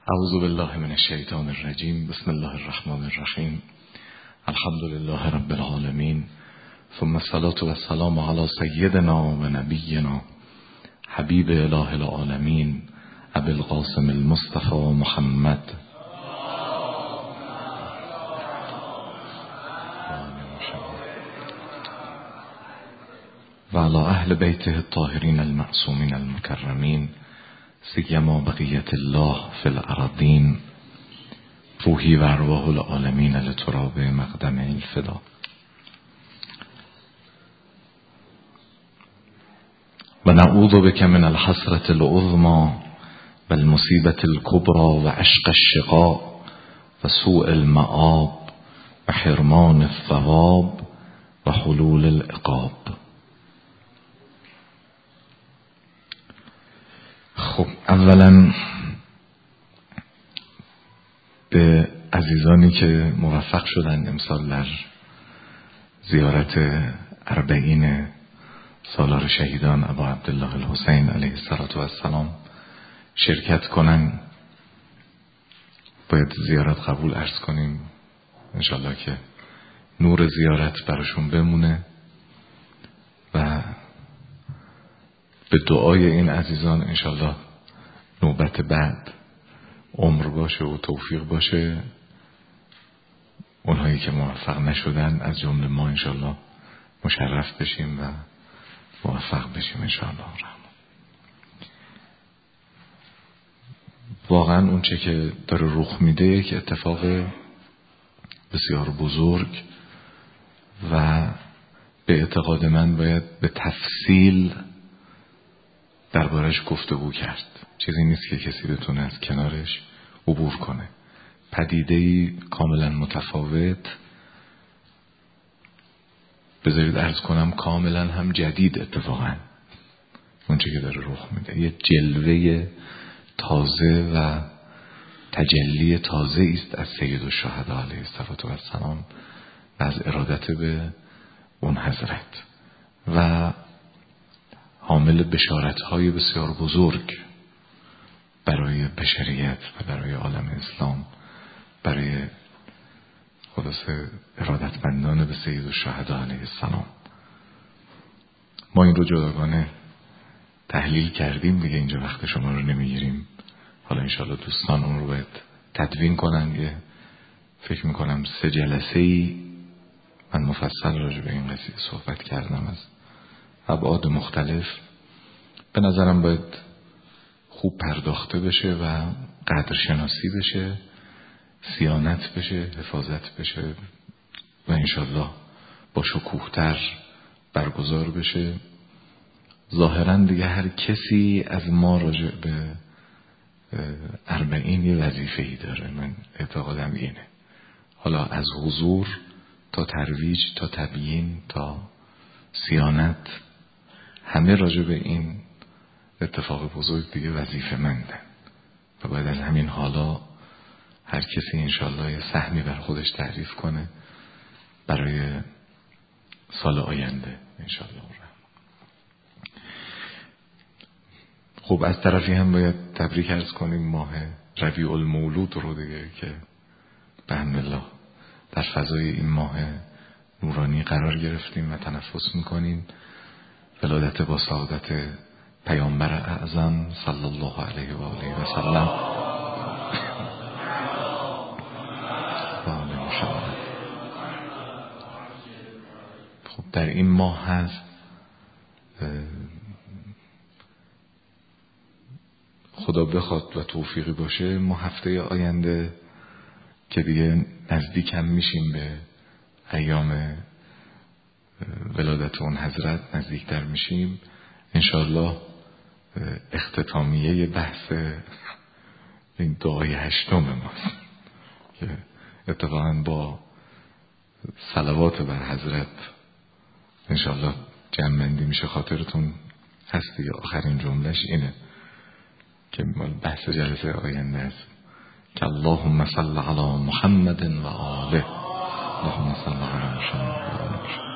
اعوذ بالله من الشیطان الرجیم. بسم الله الرحمن الرحیم. الحمد لله رب العالمین، ثم الصلاة والسلام علی سیدنا و نبینا حبیب اله العالمین ابی القاسم المصطفى محمد و علی اهل بیته الطاهرین المعصومین المکرمین، سیما بقیت الله فی الارضین، روحی و ارواح العالمین لتراب مقدم الفدا. و نعوذ بک من الحسرة العظمی و المصیبة الکبری و عشق الشقاء و سوء المآب و حرمان الثواب و حلول العقاب. خب، اولا به عزیزانی که موفق شدن امسال در زیارت 40 سالار شهیدان ابا عبدالله الحسین علیه السلام شرکت کنن، باید زیارت قبول عرض کنیم انشالله که نور زیارت براشون بمونه و به دعای این عزیزان انشالله نوبت بعد عمر باشه و توفیق باشه. اونهایی که موفق نشدن از جمله ما انشالله مشرف بشیم و موفق بشیم انشالله. واقعا اون چه که داره رخ میده یک اتفاق بسیار بزرگ و به اعتقاد من باید به تفصیل دربارش گفتگو کرد. چیزی نیست که کسی بتونه از کنارش عبور کنه. پدیده‌ای کاملا متفاوت، بذارید عرض کنم کاملا هم جدید اتفاقا اون چه که داره رخ میده. یه جلوه تازه و تجلی تازه است از سید الشهدا علیه السلام و از ارادت به اون حضرت و حامل بشارت‌های بسیار بزرگ برای بشریت و برای عالم اسلام، برای خلاصه ارادتمندان به سید الشهدا علیه السلام. ما این رو جداگانه تحلیل کردیم دیگه، اینجا وقت شما رو نمیگیریم. حالا انشاءالله دوستان اون رو باید تدوین کنن. یه فکر میکنم 3 جلسه‌ای من مفصل راجع به این قضیه صحبت کردم از ابعاد مختلف. به نظرم باید خوب پرداخته بشه و قدرشناسی بشه، صیانت بشه، حفاظت بشه و انشالله با شکوه‌تر برگزار بشه. ظاهراً دیگه هر کسی از ما راجع به 40 یه وظیفه‌ای داره. من اعتقادم اینه، حالا از حضور تا ترویج تا تبیین تا صیانت، همه راجع به این اتفاق بزرگ دیگه وظیفه مندن و باید از همین حالا هر کسی انشالله یه سهمی بر خودش تعریف کنه برای سال آینده انشالله. خب از طرفی هم باید تبریک عرض کنیم ماه ربیع المولود رو دیگه که به حمدالله در فضای این ماه نورانی قرار گرفتیم و تنفس میکنیم. ولادت با سعادت پیامبر اعظم صلی الله علیه و آله و سلم. خب در این ماه هست خدا بخواد و توفیقی باشه ما هفته آینده که دیگه نزدیک هم میشیم به ایام ولادت اون حضرت، نزدیکتر میشیم انشالله. اختتامیه بحث این دعای 8 ماست که اتفاقا با صلوات بر حضرت انشالله جمع‌بندی میشه. خاطرتون هست دیگه آخرین جملهش اینه که بحث جلسه آینده است که اللهم صل علی محمد و آله، اللهم صل علی محمد و آله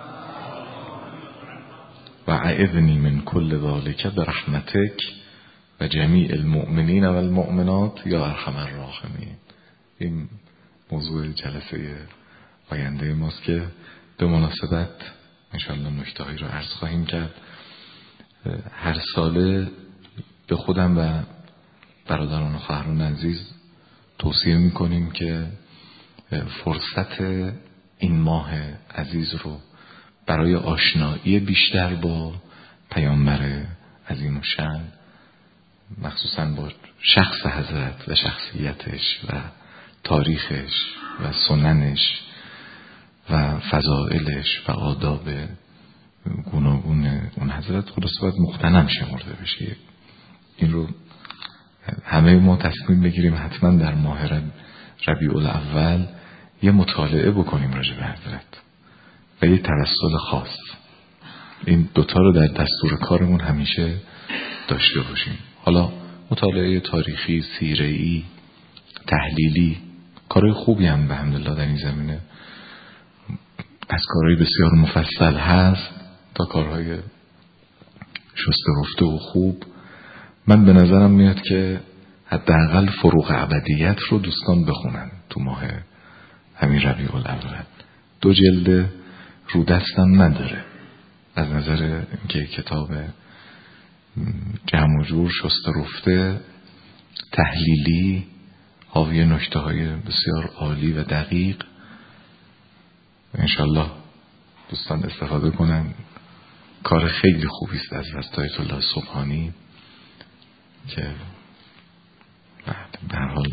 و اعذنی من کل ذالک برحمتک و جمیع المؤمنین و المؤمنات یا ارحم الراحمین. این موضوع جلسه آینده ماست که به مناسبت انشاءالله نکته‌هایی رو عرض خواهیم کرد. هر ساله به خودم و برادران و خواهران عزیز توصیه میکنیم که فرصت این ماه عزیز رو برای آشنایی بیشتر با پیامبر عظیم الشأن، مخصوصاً با شخص حضرت و شخصیتش و تاریخش و سننش و فضائلش و آداب گوناگون اون حضرت خلاص باید مغتنم شمرده بشه. این رو همه ما تصمیم بگیریم حتما در ماه ربیع الاول یه مطالعه بکنیم راجع به حضرت و یه توسل خاص. این دوتا رو در دستور کارمون همیشه داشته باشیم. حالا مطالعه تاریخی، سیره‌ای، تحلیلی کارهای خوبی هم به حمدالله در این زمینه از کارهای بسیار مفصل هست تا کارهای شسته رفته و خوب. من به نظرم میاد که حداقل فروغ ابدیت رو دوستان بخونن تو ماه همین ربیع الاول. 2 جلد رو دستم نداره از نظر اینکه کتاب جمع و جور شسته رفته تحلیلی حاوی نکته‌های بسیار عالی و دقیق. انشالله دوستان استفاده کنن. کار خیلی خوبی است از وسطایت الله سبحانی که به هر حال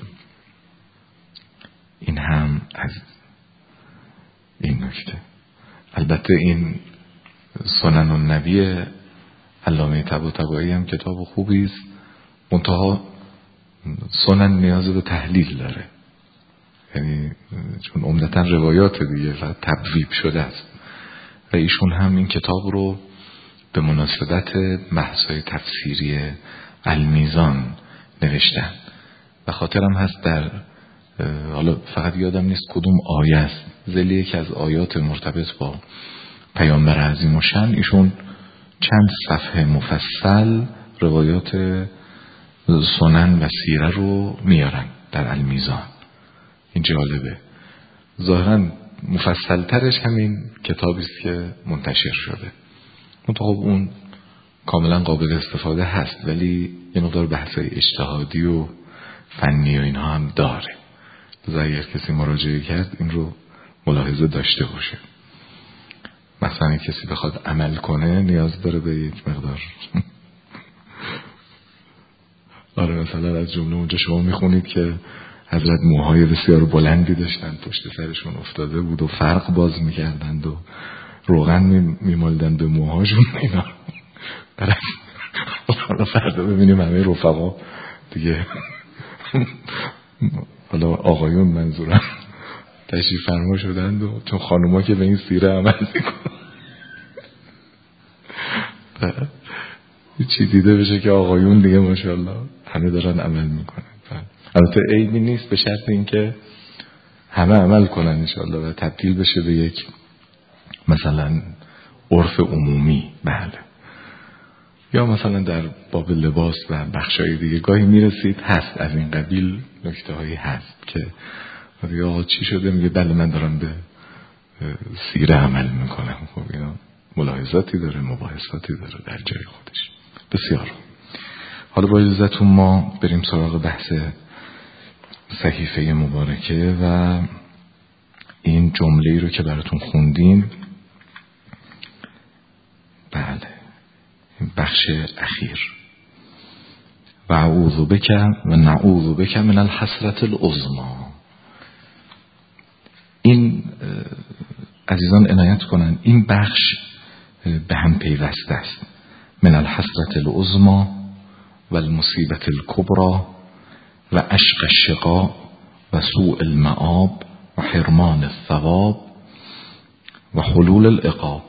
این هم از این نکته. البته این سنن النبی علامه طباطبایی هم کتاب خوبی است، منتها سنن نیاز به تحلیل داره، یعنی چون عمدتاً روایات دیگه و تبویب شده است و ایشون هم این کتاب رو به مناسبت بحث‌های تفسیری المیزان نوشتن و خاطرم هست در حالا فقط یادم نیست کدوم آیه است، ذیلی یکی از آیات مرتبط با پیامبر عظیم الشأن ایشون چند صفحه مفصل روایات سنن و سیره رو میارن در المیزان. این جالبه. ظاهرا مفصل ترش همین کتابی است که منتشر شده، منتها اون کاملا قابل استفاده هست ولی یه مقدار بحثای اجتهادی و فنی و اینها هم داره. لذا اگر کسی مراجعه کرد این رو ملاحظه داشته باشه. مثلا کسی بخواد عمل کنه نیاز داره به یک مقدار آره مثلا از جمله اونجا شما میخونید که حضرت موهای بسیار بلندی داشتن، پشت سرشون افتاده بود و فرق باز میکردند و روغن میمالدن به موهاشون اینا. حالا فردا ببینیم همه رفقا دیگه حالا آقایون منظورم تشریف فرما شدند و چون خانوما که به این سیره عمل میکنن چی دیده بشه که آقایون دیگه ماشاءالله همه دارن عمل میکنن. البته عیبی نیست به شرط اینکه همه عمل کنن انشاءالله و تبدیل بشه به یک مثلا عرف عمومی. بله. یا مثلا در باب لباس و بخشای دیگه گاهی میرسید هست از این قبیل نکته هایی هست که یا چی شده میگه بله من دارم به سیره عمل میکنم. خب اینا ملاحظاتی داره، مباحثاتی داره در جای خودش. بسیار. حالا با اجازهتون ما بریم سراغ بحث صحیفه مبارکه و این جمله‌ای رو که براتون خوندیم. بله بخش اخیر و اعوذ بک و نعوذ بک من الحسرة العظمی. این عزیزان عنایت کنن این بخش به هم پیوسته است. من الحسرة العظمی و المصیبة الکبری و عشق الشقاء و سوء المآب و حرمان الثواب و حلول العقاب.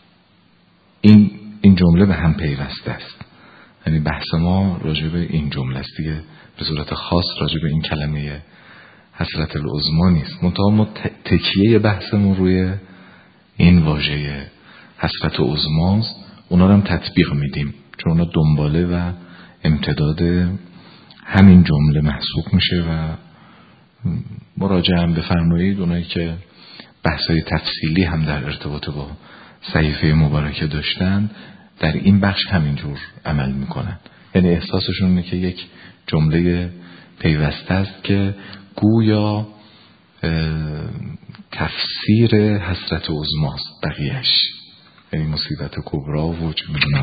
این جمله به هم پیوسته است. یعنی بحث ما راجع به این جمله است دیگه، به صورت خاص راجع به این کلمه حسرت العظمی نیست. منتها ما تکیه بحثمون روی این واژه حسرت عظمی است. اونا رو هم تطبیق میدیم چون اونا دنباله و امتداد همین جمله محسوب میشه و مراجعه هم بفرمایید. اونایی که بحثای تفصیلی هم در ارتباط با صحیفه مبارکه داشتن در این بخش همینجور عمل میکنن. یعنی احساسشون اینه که یک جمله پیوسته است که گویا تفسیر حسرت عظماست بقیهش، یعنی مصیبت کبرا و چه میدونم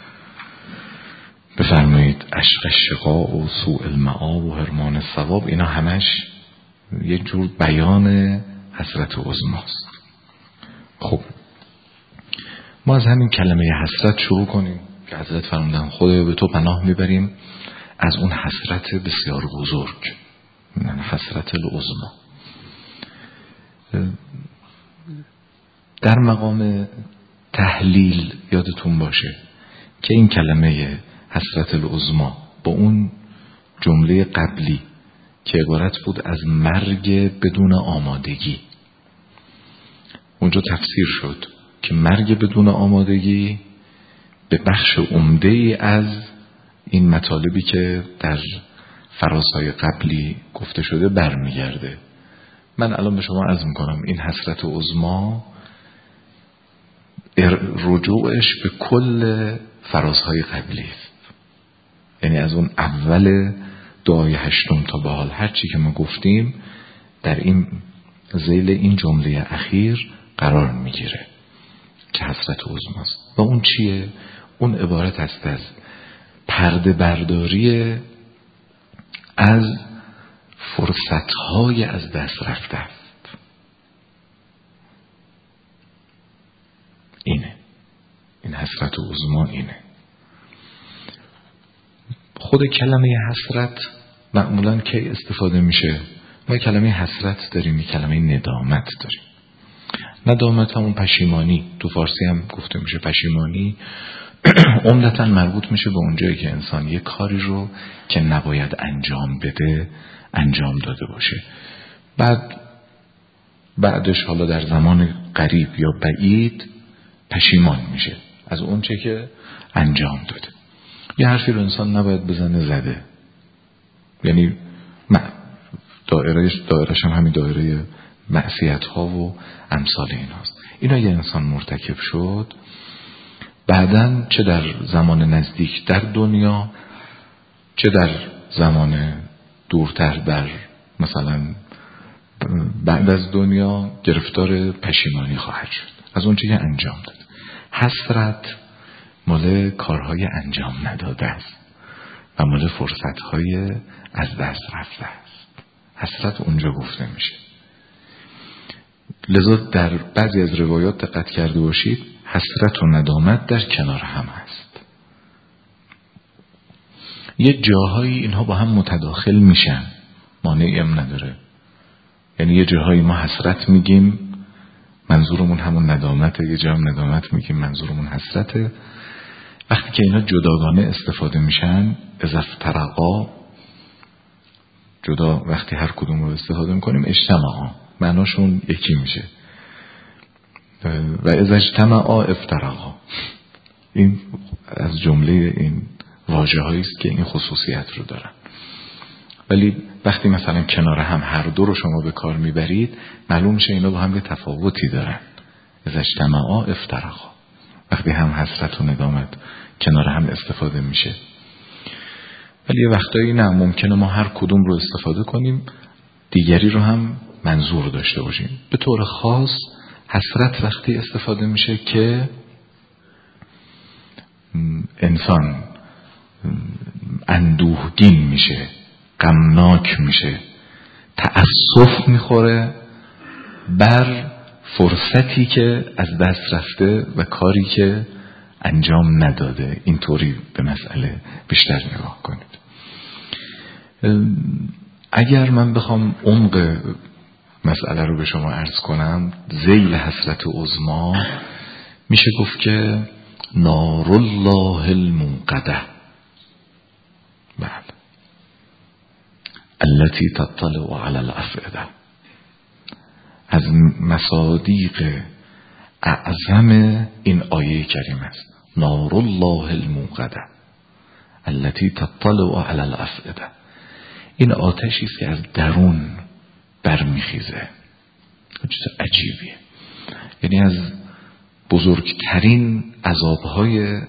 بفرمایید عشق الشقاء و سوء المآب و حرمان الثواب، اینا همش یک جور بیان حسرت عظماست. خب ما از همین کلمه حسرت شروع کنیم که حضرت فرمودن خدایا به تو پناه میبریم از اون حسرت بسیار بزرگ، یعنی حسرت العظما. در مقام تحلیل یادتون باشه که این کلمه حسرت العظما با اون جمله قبلی که عبارت بود از مرگ بدون آمادگی، اونجا تفسیر شد که مرگ بدون آمادگی به بخش عمده‌ای از این مطالبی که در فرازهای قبلی گفته شده برمیگرده. من الان به شما عرض میکنم این حسرت عظما رجوعش به کل فرازهای قبلی است، یعنی از اون اول دعای 8 تا به حال هر چی که ما گفتیم در این ذیل این جمله اخیر قرار میگیره که حسرت عظماست. و اون چیه؟ اون عبارت است از پرده برداری از فرصتهای از دست رفته است. اینه این حسرت عظما. اینه خود کلمه حسرت معمولاً کی استفاده میشه؟ ما کلمه حسرت داریم، کلمه ندامت داریم. ندامت همون پشیمانی، تو فارسی هم گفته میشه پشیمانی، عمدتاً مربوط میشه به اونجایی که انسان یک کاری رو که نباید انجام بده انجام داده باشه، بعدش حالا در زمان قریب یا بعید پشیمان میشه از اون چه که انجام داده. یه حرفی رو انسان نباید بزنه زده، یعنی دایرهش هم همین دایره معصیت ها و امثال این هاست. اینا یه انسان مرتکب شد بعدن چه در زمان نزدیک در دنیا چه در زمان دورتر در مثلا بعد از دنیا گرفتار پشیمانی خواهد شد از اون چه که انجام داد. حسرت مال کارهای انجام نداده است و مال فرصتهای از دست رفته است. حسرت اونجا گفته میشه. لذا در بعضی از روایات دقت کرده باشید حسرت و ندامت در کنار هم است. یه جاهایی اینها با هم متداخل میشن، مانعی هم نداره. یعنی یه جاهایی ما حسرت میگیم منظورمون همون ندامته، یه جا هم ندامت میگیم منظورمون حسرته. وقتی که اینا جداگانه استفاده میشن اذا افترقا، جدا وقتی هر کدوم رو استفاده میکنیم اجتماعا معناشون یکی میشه و اذا اجتماعا افترقا. این از جمله این واژه هایی است که این خصوصیت رو دارن. ولی وقتی مثلا کنار هم هر دو رو شما به کار میبرید معلوم میشه اینا با هم یه تفاوتی دارن. اذا اجتماعا افترقا، وقتی هم حسرت و ندامت کنار هم استفاده میشه. ولی یه وقتایی نه، ممکنه ما هر کدوم رو استفاده کنیم دیگری رو هم منظور داشته باشیم. به طور خاص حسرت وقتی استفاده میشه که انسان اندوهگین میشه، غمناک میشه، تأسف میخوره بر فرصتی که از دست رفته و کاری که انجام نداده. اینطوری به مسئله بیشتر نگاه کنید. اگر من بخوام عمق مسئله رو به شما عرض کنم، ذیل حسرت عظما میشه گفت که نار الله الموقده، بله، التي تطلع على الافئده، از مصادیق اعظم این آیه کریم است. نار الله الموقده، التي تطلع على الافئده. این آتشی است که از درون برمیخیزه. چیز عجیبیه. یعنی از بزرگترین عذابهای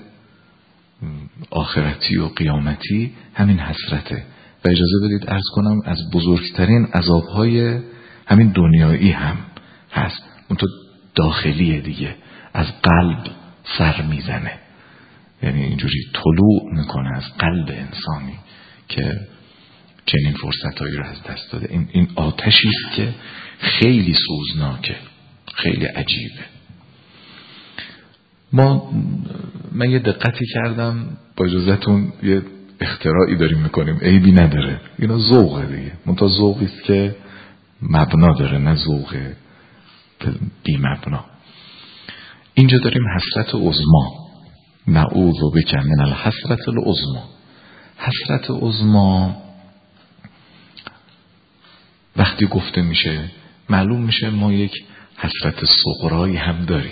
آخرتی و قیامتی همین حسرته. و اجازه بدید عرض کنم از بزرگترین عذابهای همین دنیایی هم هست. اون تو داخلیه دیگه، از قلب سر میزنه. یعنی اینجوری طلوع میکنه از قلب انسانی که چنین فرصتایی رو از دست داده. این آتشی است که خیلی سوزناکه، خیلی عجیبه. من یه دقتی کردم، با اجازهتون یه اختراعی داریم میکنیم، عیبی نداره، اینا ذوقه دیگه، منتها ذوقی است که مبنا داره، نه ذوق بی مبنا. اینجا داریم حسرت عظما، نعوذ بک من الحسرت العظما. حسرت عظما وقتی گفته میشه معلوم میشه ما یک حسرت صغرایی هم داریم،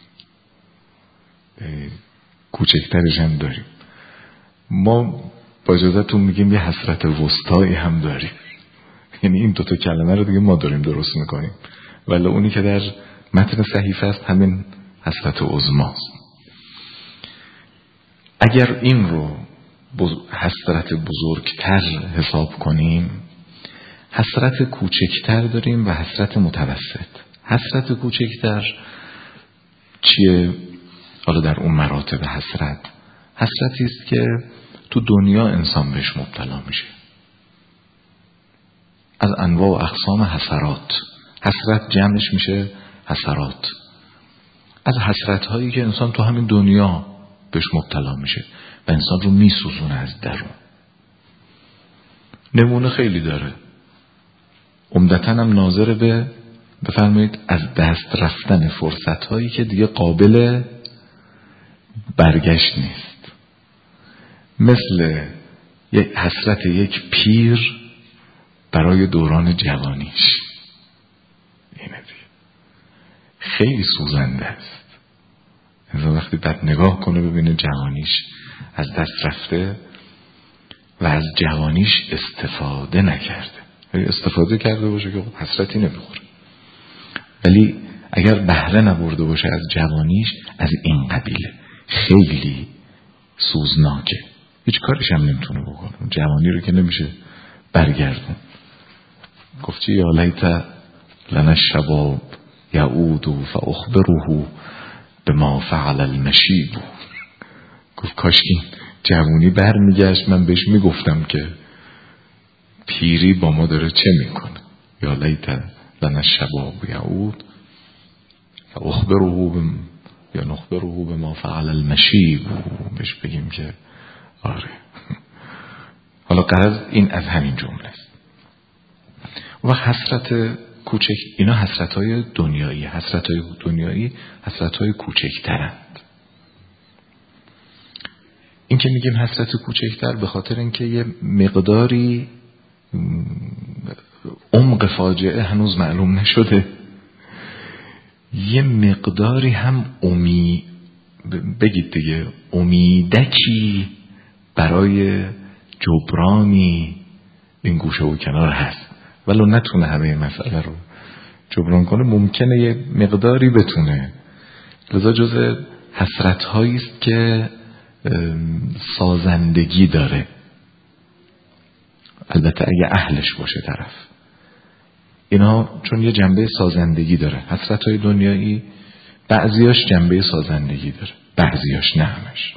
کوچکترش هم داریم. ما با اجازهتون میگیم یه حسرت وسطایی هم داریم. یعنی این دوتا کلمه رو دیگه ما داریم درست میکنیم، ولی اونی که در متن صحیفه است همین حسرت عظماست. اگر این رو حسرت بزرگتر حساب کنیم، حسرت کوچکتر داریم و حسرت متوسط. حسرت کوچکتر چیه؟ حالا در اون مراتب حسرتی است که تو دنیا انسان بهش مبتلا میشه، از انواع و اقسام حسرات. حسرت جمعش میشه حسرات. از حسرت هایی که انسان تو همین دنیا بهش مبتلا میشه و انسان رو میسوزونه از درون. نمونه خیلی داره، عمدتاً هم ناظر به بفرمایید از دست رفتن فرصت هایی که دیگه قابل برگشت نیست. مثل حسرت یک پیر برای دوران جوانیش. اینه دیگه، خیلی سوزنده است. انسان وقتی بعد نگاه کنه ببینه جوانیش از دست رفته و از جوانیش استفاده نکرده. استفاده کرده باشه که حسرتی نمیخوره، ولی اگر بهره نبرده باشه از جوانیش، از این قبیله خیلی سوزناکه. هیچ کارش هم نمیتونه بکنه. جوانی رو که نمیشه برگردون. گفتی یا لیت لنا الشباب یعود فاخبره بما فعل المشیب. گفت کاش این جوانی برمیگشت، من بهش میگفتم که پیری با ما داره چه میکنه. یا لیت لنا الشباب یعود فاخبره یا نخبره بما فعل المشیب. بهش بگیم که آره. حالا غرض این از همین جمله است. و حسرت کوچک، اینا حسرت‌های دنیایی. حسرت‌های دنیایی حسرت‌های کوچکترند. این که میگیم حسرت کوچکتر به خاطر اینکه یه مقداری عمق فاجعه هنوز معلوم نشده، یه مقداری هم بگید دیگه امیدکی برای جبرانی این گوشه و کنار هست، ولو نتونه همه مسئله رو جبران کنه، ممکنه یه مقداری بتونه. لذا جز حسرت هایی است که سازندگی داره، البته اگه اهلش باشه طرف. اینا چون یه جنبه سازندگی داره. حسرت های دنیایی بعضیاش جنبه سازندگی داره، بعضیاش نه همش.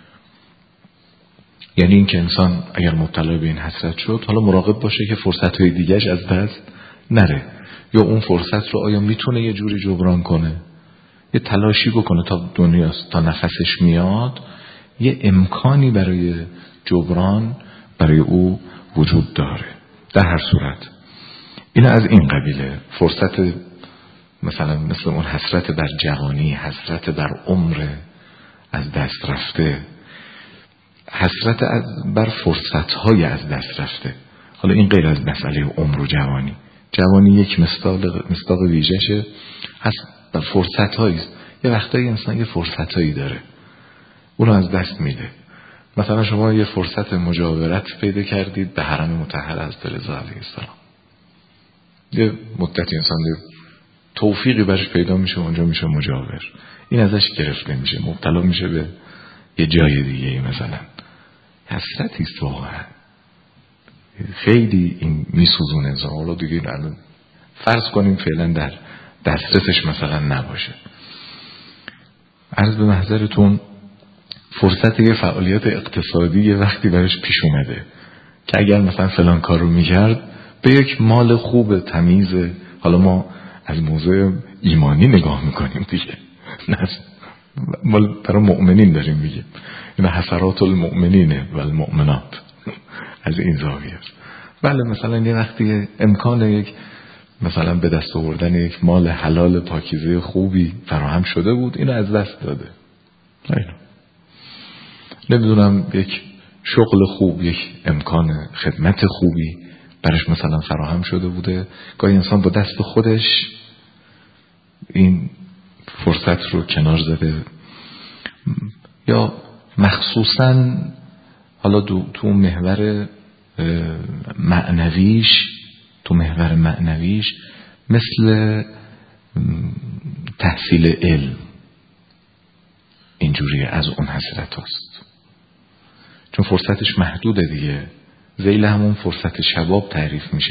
یعنی این که انسان اگر مبتلا به این حسرت شد، حالا مراقب باشه که فرصت های دیگهش از دست نره، یا اون فرصت رو آیا میتونه یه جوری جبران کنه، یه تلاشی بکنه تا دنیاست، تا نفسش میاد یه امکانی برای جبران برای او وجود داره. در هر صورت این از این قبیله. فرصت مثلا مثل اون حسرت بر جوانی، حسرت بر عمر از دست رفته، حسرت بر فرصت‌های از دست رفته. حالا این غیر از مسئله عمر و جوانی. جوانی یک مصداق ویژه‌شه، بر فرصت‌هایی است. یه وقتایی انسان یه فرصتایی داره، اونو از دست میده مثلا شما یه فرصت مجاورت پیدا کردید به حرم مطهر حضرت رضا علیه السلام، یه مدتی انسان توفیقی برش پیدا میشه، اونجا میشه مجاور، این ازش گرفته میشه، مبتلا میشه به یه جای دیگه، مثلا حسرتی است واقعا، خیلی این میسوزونه انسان. حالا دیگه الان فرض کنیم فعلا در دسترسش مثلا نباشه، عرض به محضرتون فرصت یه فعالیت اقتصادی یه وقتی برش پیش اومده که اگر مثلا فلان کار رو میکرد به یک مال خوب تمیز، حالا ما از موضوع ایمانی نگاه میکنیم دیگه، نه مال برای مؤمنین داریم میگه، این حسرات المؤمنین و المؤمنات از این زاویه. بله مثلا یه وقتی امکان یک مثلا به دست آوردن یک مال حلال پاکیزه خوبی فراهم شده بود، اینو از دست داده. نمیدونم یک شغل خوب، یک امکان خدمت خوبی برش مثلا فراهم شده بوده، گاهی انسان با دست خودش این فرصت رو کنار زده، یا مخصوصا حالا تو محور معنویش مثل تحصیل علم اینجوری از اون حسرت هست، چون فرصتش محدوده دیگه، ذیل همون فرصت شباب تعریف میشه.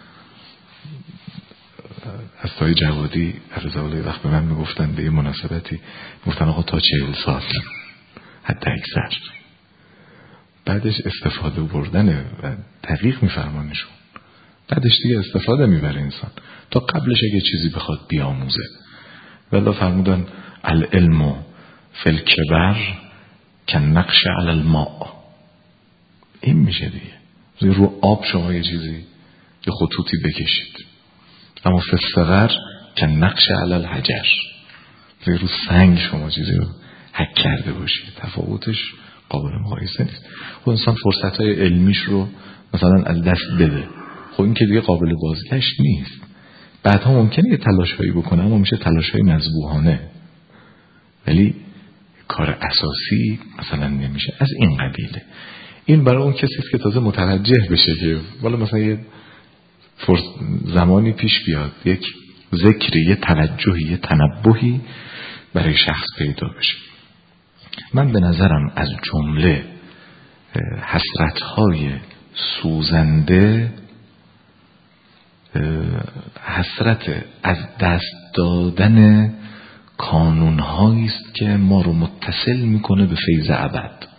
استاد جوادی عرضاولی وقت به من میگفتن به یه مناسبتی، گفتن آقا تا 40 سال حتی اکثر، بعدش استفاده بردنه و تحقیق میفرمانشون، بعدش دیگه استفاده میبره انسان، تا قبلش اگه چیزی بخواد بیاموزه. ولی فرمودن العلم فی الکبر کالنقش علی الماء، این میشه دیگه، رو آب شما یه چیزی یه خطوطی بکشید، اما فی الصغر کالنقش علی الحجر، رو سنگ شما چیزی رو حک کرده باشید، تفاوتش قابل مقایسه نیست. خب انسان فرصتهای علمیش رو مثلا از دست بده، خب این که دیگه قابل بازگشت نیست، بعدها ممکنه یه تلاشایی بکنه اما میشه تلاشهای مذبوحانه، ولی کار اساسی مثلا نمیشه از این قبیله. این برای اون کسی که تازه متوجه بشه که والا مثلا یه زمانی پیش بیاد یک ذکری، یه توجهی، یه تنبهی برای شخص پیدا بشه. من به نظرم از جمله حسرت‌های سوزنده حسرت از دست دادن کانون‌هایی است که ما رو متصل میکنه به فیض ابد.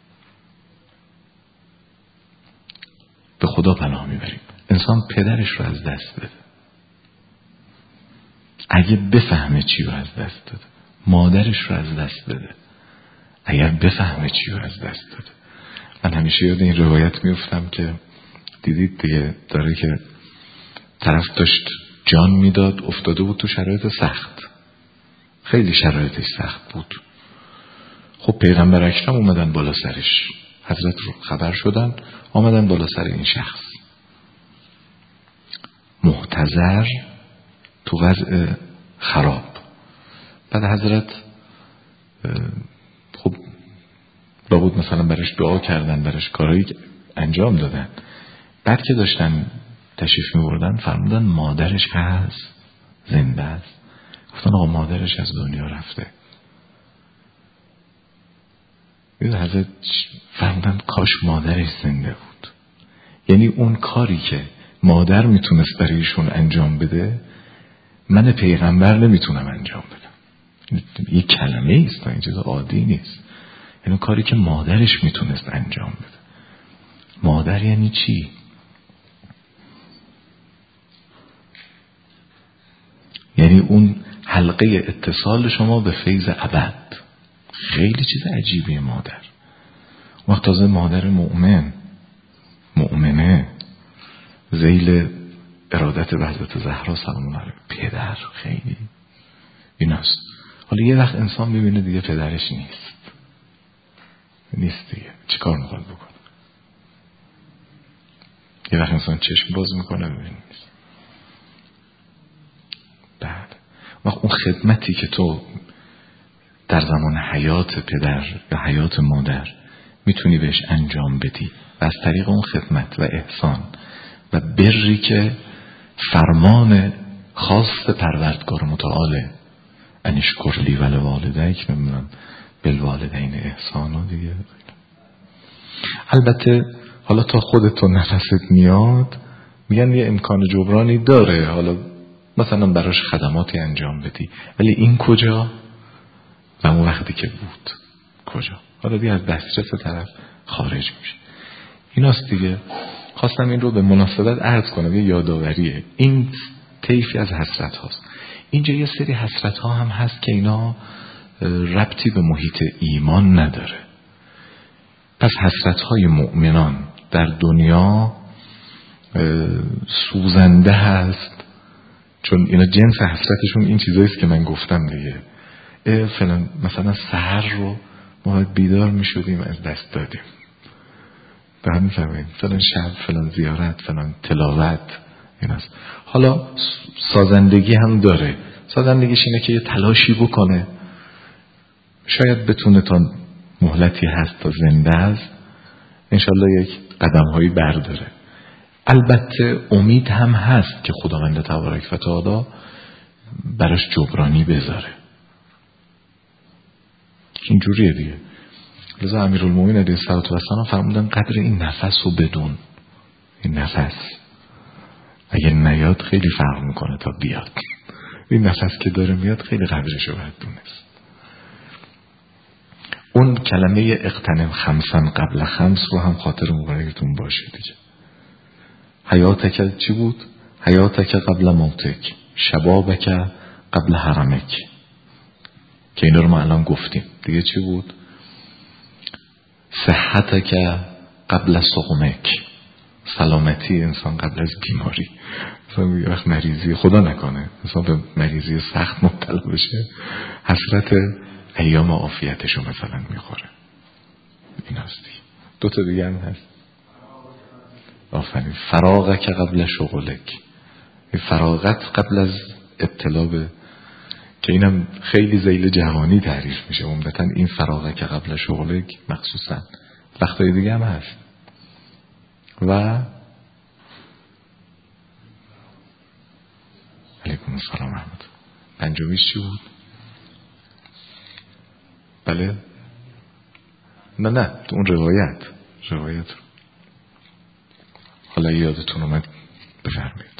به خدا پناه میبریم انسان پدرش رو از دست بده، اگه بفهمه چی رو از دست داده، مادرش رو از دست بده اگر بفهمه چی رو از دست داده. من همیشه یاد این روایت میفتم که دیدید دیگه، داره که طرف داشت جان میداد، افتاده بود تو شرایط سخت، خیلی شرایطش سخت بود. خب پیغمبر اکرم اومدن بالا سرش، حضرت خبر شدن آمدن بالا سر این شخص محتضر تو وضع خراب. بعد حضرت خب لابد مثلا برش دعا کردن، برش کارهایی انجام دادن. بعد که داشتن تشریف می‌بردن فرمودن مادرش هست، زنده است. گفتن آقا مادرش از دنیا رفته. حضرت فرمودن کاش مادرش زنده بود. یعنی اون کاری که مادر میتونست برایشون انجام بده، من پیغمبر نمیتونم انجام بدم. یه کلمه است، این چیز عادی نیست. یعنی کاری که مادرش میتونست انجام بده. مادر یعنی چی؟ یعنی اون حلقه اتصال شما به فیض ابد. خیلی چیز عجیبیه مادر. وقت تازه مادر مؤمنه ذیل ارادت حضرت زهرا سلام علیها، پدر خیلی ایناست. حالا یه وقت انسان میبینه دیگه پدرش نیست دیگه، چی کار میخواد بکنه؟ یه وقت انسان چشم باز میکنه ببینه نیست. بعد وقت اون خدمتی که تو در زمان حیات پدر یا حیات مادر میتونی بهش انجام بدی و از طریق اون خدمت و احسان و بری که فرمان خاص پروردگار متعاله، انشکر لی و لوالدیک، نمیدونم بالوالدین احسانا دیگه. البته حالا تا خودتون نفست میاد میگن یه امکان جبرانی داره، حالا مثلا براش خدماتی انجام بدی، ولی این کجا و اون وقتی که بود کجا؟ حالا دیگه از دسترس طرف خارج میشه. ایناست دیگه. خواستم این رو به مناسبت عرض کنم، یه یادآوریه. این طیفی از حسرت هاست. اینجا یه سری حسرت ها هم هست که اینا ربطی به محیط ایمان نداره. پس حسرت های مؤمنان در دنیا سوزنده هست، چون اینا جنس حسرتشون این چیزاییست که من گفتم دیگه. فلان مثلا سحر رو ما بیدار می شدیم از دست دادیم، به همین فهمید، فلان شب فلان زیارت فلان تلاوت ایناست. حالا سازندگی هم داره. سازندگیش اینه که یه تلاشی بکنه، شاید بتونه تا مهلتی هست تا زنده است انشالله یک قدم هایی برداره. البته امید هم هست که خداوند تبارک و تعالی براش جبرانی بذاره. اینجوریه دیگه. لذا امیرالمومنین علیه السلام فرمودن قدر این نفس رو بدون. این نفس اگه نیاد خیلی فرق میکنه تا بیاد. این نفس که داره میاد خیلی قدرش رو باید دونست. اون کلمه اغتنم خمسن قبل خمس رو هم خاطر مبارکتون باشه دیگه. حیاتک چی بود؟ حیاتک قبل موتک، شبابک قبل حرمک، که اینا رو ما الان گفتیم دیگه. چی بود؟ صحتک قبل سقمک، سلامتی انسان قبل از بیماری. مثلا یه وقت مریضی خدا نکنه مثلا به مریضی سخت مبتلا بشه، حسرت ایام عافیتشو مثلا میخوره. این هستی. دو تا دیگه هم هست. آفرین. فراغک قبل شغلک، فراغت قبل از ابتلا به، که اینم خیلی ذیل جهانی تعریف میشه عمدتاً این فراغک قبل شغلک مخصوصا. وقتای دیگه هم هست. و علیکم السلام احمد. پنجمیش چی بود؟ بله نه اون روایت حالا یادتون اومد بفرمایید.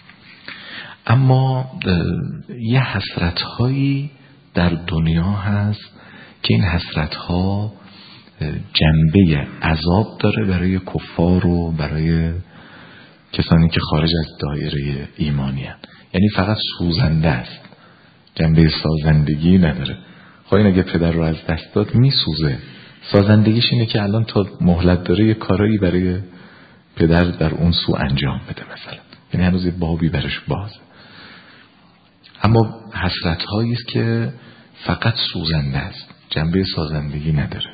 اما یه حسرت هایی در دنیا هست که این حسرت ها جنبه عذاب داره برای کفار و برای کسانی که خارج از دایره ایمانی هست. یعنی فقط سوزنده است، جنبه سازندگی نداره. خب این اگه پدر رو از دست داد میسوزه. سازندگیش اینه که الان تا مهلت داره یه کارایی برای پدر در اون سو انجام بده مثلا، یعنی هنوز یه بابی برش بازه. اما حسرت هایی است که فقط سوزنده است، جنبه سازندگی نداره.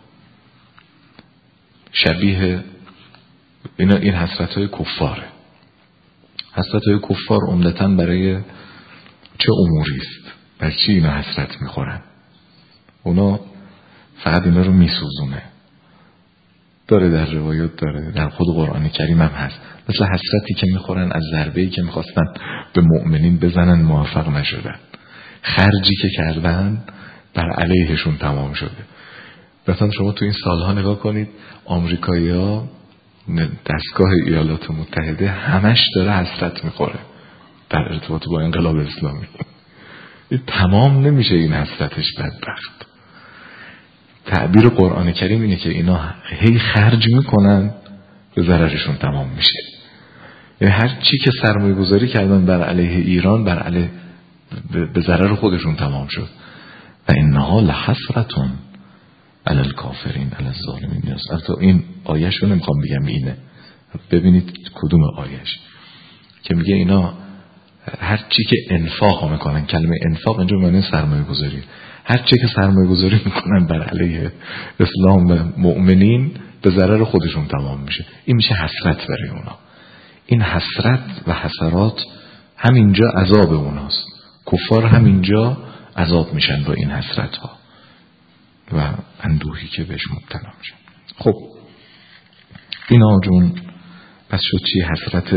شبیه این حسرت های کفاره. حسرت های کفار عمدتاً برای چه اموری است؟ بر چی اینا حسرت میخورن؟ اونا فقط اینا رو میسوزونه. داره در روایات، داره در خود قرآن کریم هم هست. مثل حسرتی که میخورن از ضربه‌ای که میخواستن به مؤمنین بزنن موفق نشدن، خرجی که کردن بر علیهشون تمام شده. مثلا شما تو این سالها نگاه کنید، آمریکایی‌ها دستگاه ایالات متحده همش داره حسرت میخوره در ارتباط با انقلاب اسلامی. این تمام نمیشه این حسرتش بدبخت. تعبیر قرآن کریم اینه که اینا هی خرج میکنن به ضررشون تمام میشه. یعنی هر چی که سرمایه گذاری کردن بر علیه ایران بر علیه به ضرر خودشون تمام شد. و انها لحسرتون علی الکافرین علی الظالمین. البته این آیه‌شو نمیخوام بگم اینه، ببینید کدوم آیه‌ش که میگه اینا هر چی که انفاق میکنن، کلمه انفاق اینجا معنی سرمایه گذاری، هر چی که سرمایه گذاری میکنن بر علیه اسلام و مؤمنین به ضرر خودشون تمام میشه. این میشه حسرت برای اونا. این حسرت و حسرات همینجا عذاب اوناست. کفار همینجا عذاب میشن با این حسرت ها و اندوهی که بهش مبتلا میشن. خب اینا جون پس شد چی؟ حسرت،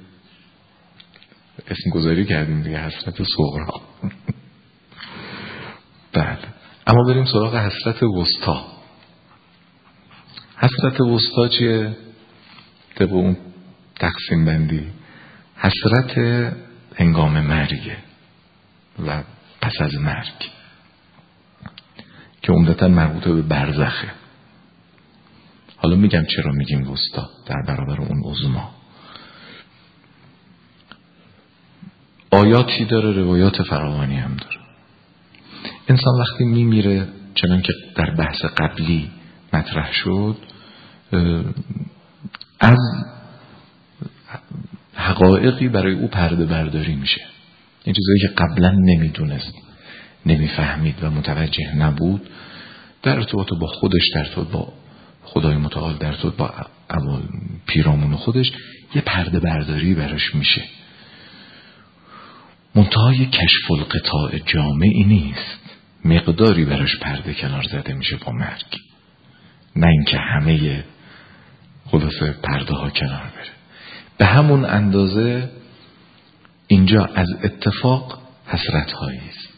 اسم گذاری کردیم دیگه، حسرت صغرا. بله، اما بریم سراغ حسرت وسطا. حسرت وسطا چیه؟ طبق اون تقسیم بندی، حسرت هنگام مرگه و پس از مرگ که عمدتاً مربوطه به برزخه. حالا میگم چرا میگیم وسطا در برابر اون عظما. آیاتی داره، روایات فراوانی هم داره. انسان وقتی میمیره، چنان که در بحث قبلی مطرح شد، از حقایقی برای او پرده برداری میشه. این چیزایی که قبلا نمیدونست، نمیفهمید و متوجه نبود، در ارتباط با خودش، در ارتباط با خدای متعال، در ارتباط با پیرامون خودش، یه پرده برداری براش میشه. منتهای کشف القطاع جامعی نیست، مقداری براش پرده کنار زده میشه با مرگ، نه اینکه همه خلاصه پرده ها کنار بره. به همون اندازه اینجا از اتفاق حسرت هایی است.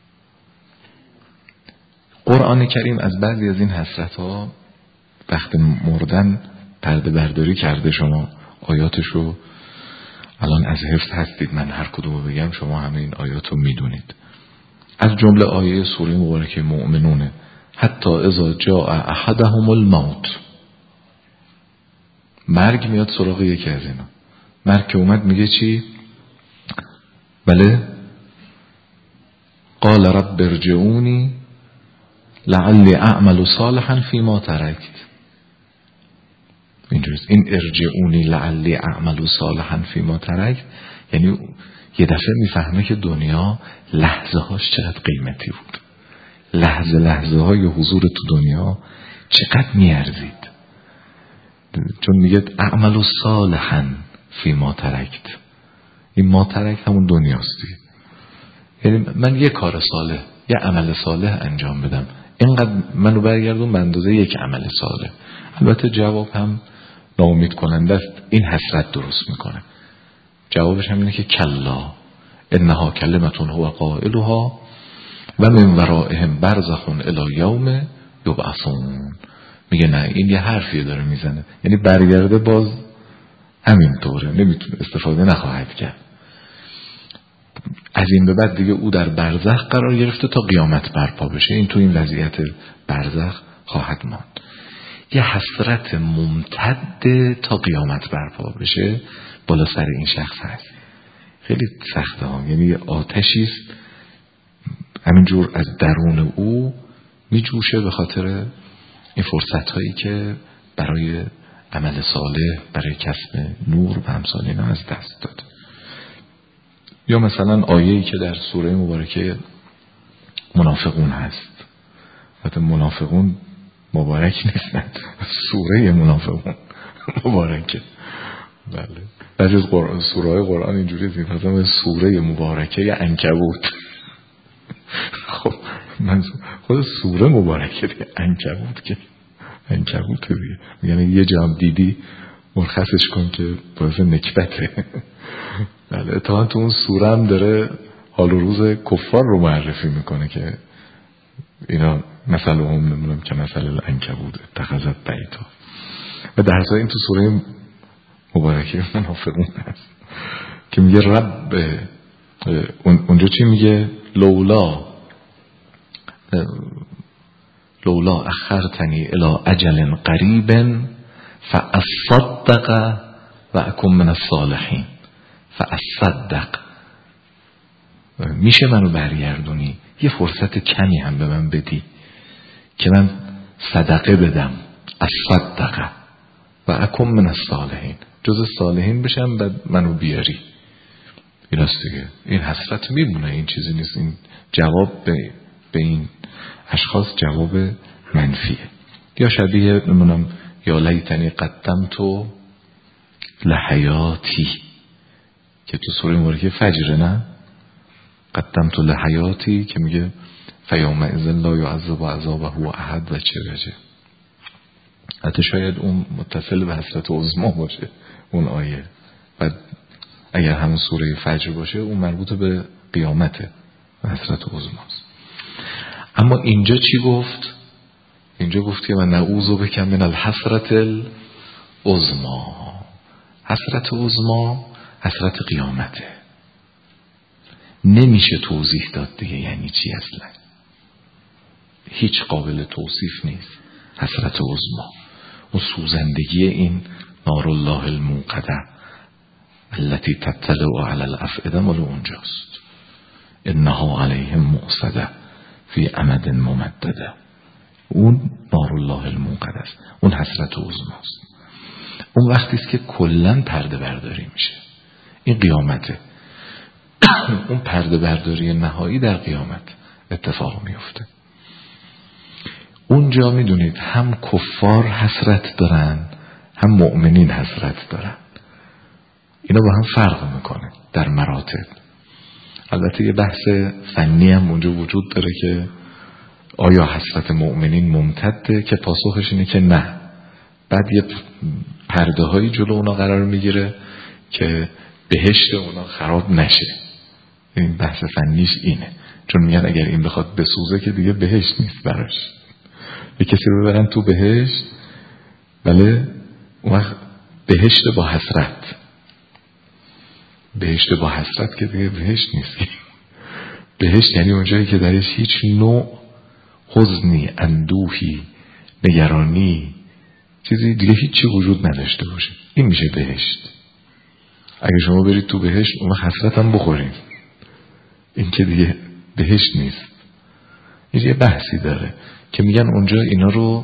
قرآن کریم از بعضی از این حسرت ها وقت مردن پرده برداری کرده. شما آیاتشو الان از حفظ هستید، من هر کدومو بگم شما همه این آیاتو میدونید. از جمله آیه سوره مبارکه مؤمنونه، حتی اذا جاء احدهم الموت، مرگ میاد سراغ یکی از اینا. مرگ که اومد میگه چی؟ بله، قال رب ارجعونی لعلی اعمل صالحا فیما ترکت. اینجوریست، این ارجعونی لعلی اعمل صالحا فیما ترکت یعنی یه دفعه میفهمه که دنیا لحظه هاش چقدر قیمتی بود، لحظه های حضور تو دنیا چقدر میارزید. چون میگه اعمل صالحا فیما ترکت، این ما ترکت همون دنیاست. یعنی من یه کار صالح، یه عمل صالح انجام بدم، اینقدر منو برگردون به اندازه یک عمل صالح. البته جواب هم ناامید کننده است، این حسرت درست میکنه. جوابش هم اینه که کلا انها کلمتون هو قائلها و من ورائهم برزخ الی یوم یبعثون. میگه نه، این یه حرفی داره میزنه، یعنی برگرده باز همینطوره، نمیتونه استفاده نخواهد کرد. از این به بعد دیگه او در برزخ قرار گرفته تا قیامت برپا بشه. این تو این وضعیت برزخ خواهد ماند. یه حسرت ممتد تا قیامت برپا بشه بالا سر این شخص هست. خیلی سخته ها، یعنی آتشی است همینجور از درون او میجوشه به خاطر این فرصت هایی که برای عمل صالح، برای کسب نور و امثال اینا از دست داد. یا مثلا آیه‌ای که در سوره مبارکه منافقون هست. البته منافقون مبارک نیستن، سوره منافقون مبارکه. بله، بعضی از سوره‌های قرآن اینجوری است، مثلا سوره مبارکه یا عنکبوت. خب من خود سوره مبارکه دیگه، عنکبوت که عنکبوت دیگه، یعنی یه جام دیدی مرخصش کن که باعث نکبته. بله، اتفاقا تو اون سوره هم داره حال و روز کفار رو معرفی میکنه که اینا مثلا هم نمونم که مثلا العنکبوت اتخذت بیتا. و در حساب این تو سوره مبارکه منافقون هست که میگه رب، اونجا چی میگه؟ لولا اخرتنی الى اجل قریب فاصدق و اکن من الصالحین. فاصدق، میشه منو برگردونی، یه فرصت کمی هم به من بدی که من صدقه بدم، اصدق و اکن من الصالحین، جز صالحین بشم، بعد منو بیاری. این است دیگه، این حسرت میمونه، این چیزی نیست. این جواب به این اشخاص جواب منفیه. یا شبیه نمونم یا لیتنی قدمتو لحیاتی که تو سوره مبارکه فجر، نه قدمتو لحیاتی که میگه فیومئذ لا یعذب عذابه احد و چه. حتی شاید اون متصل به حسرت عظما باشه اون آیه، بعد اگر همون سوره فجر باشه اون مربوط به قیامته و حسرت عظماست. اما اینجا چی گفت؟ اینجا گفت که من نعوذ بک من الحسرت العظما. حسرت عظما حسرت قیامته، نمیشه توضیح داد دیگه یعنی چی اصلا، هیچ قابل توصیف نیست. حسرت عظما اون سوزندگی این نار الله الموقده التي تطلع على الافئده مال اونجاست. انها علیهم مؤصده فی امد ممدده. اون نار الله الموقده است، اون حسرت عظماست. اون وقتی است که کلا پرده برداری میشه، این قیامته. اون پرده برداری نهایی در قیامت اتفاق میفته. اونجا میدونید هم کفار حسرت دارن هم مؤمنین حسرت دارن، اینا با هم فرق میکنه در مراتب. البته یه بحث فنی هم اونجا وجود داره که آیا حسرت مؤمنین ممتده، که پاسخش اینه که نه. بعد یه پرده هایی جلو اونا قرار میگیره که بهشت اونا خراب نشه. این بحث فنیش اینه، چون میگن اگر این بخواد بسوزه که دیگه بهشت نیست براش. یه کسی رو ببرن تو بهشت، بله، اون وقت بهشت با حسرت، بهشت با حسرت که دیگه بهشت نیست. بهشت یعنی اونجایی که درش هیچ نوع حزنی، اندوهی، نگرانی، چیزی دیگه هیچی وجود نداشته باشه. این میشه بهشت. اگه شما برید تو بهشت اون وقت حسرت هم بخورید، این که دیگه بهشت نیست. این یه بحثی داره که میگن اونجا اینا رو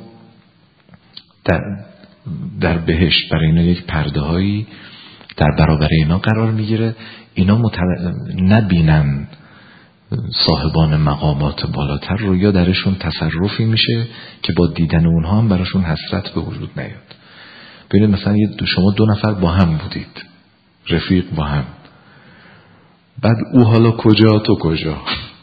در بهشت برای اینا یک پرده هایی در برابر اینا قرار میگیره، اینا نبینن صاحبان مقامات بالاتر رو، یا درشون تصرفی میشه که با دیدن اونها هم براشون حسرت به وجود نیاد. ببینید مثلا شما دو نفر با هم بودید، رفیق با هم، بعد او حالا کجا تو کجا،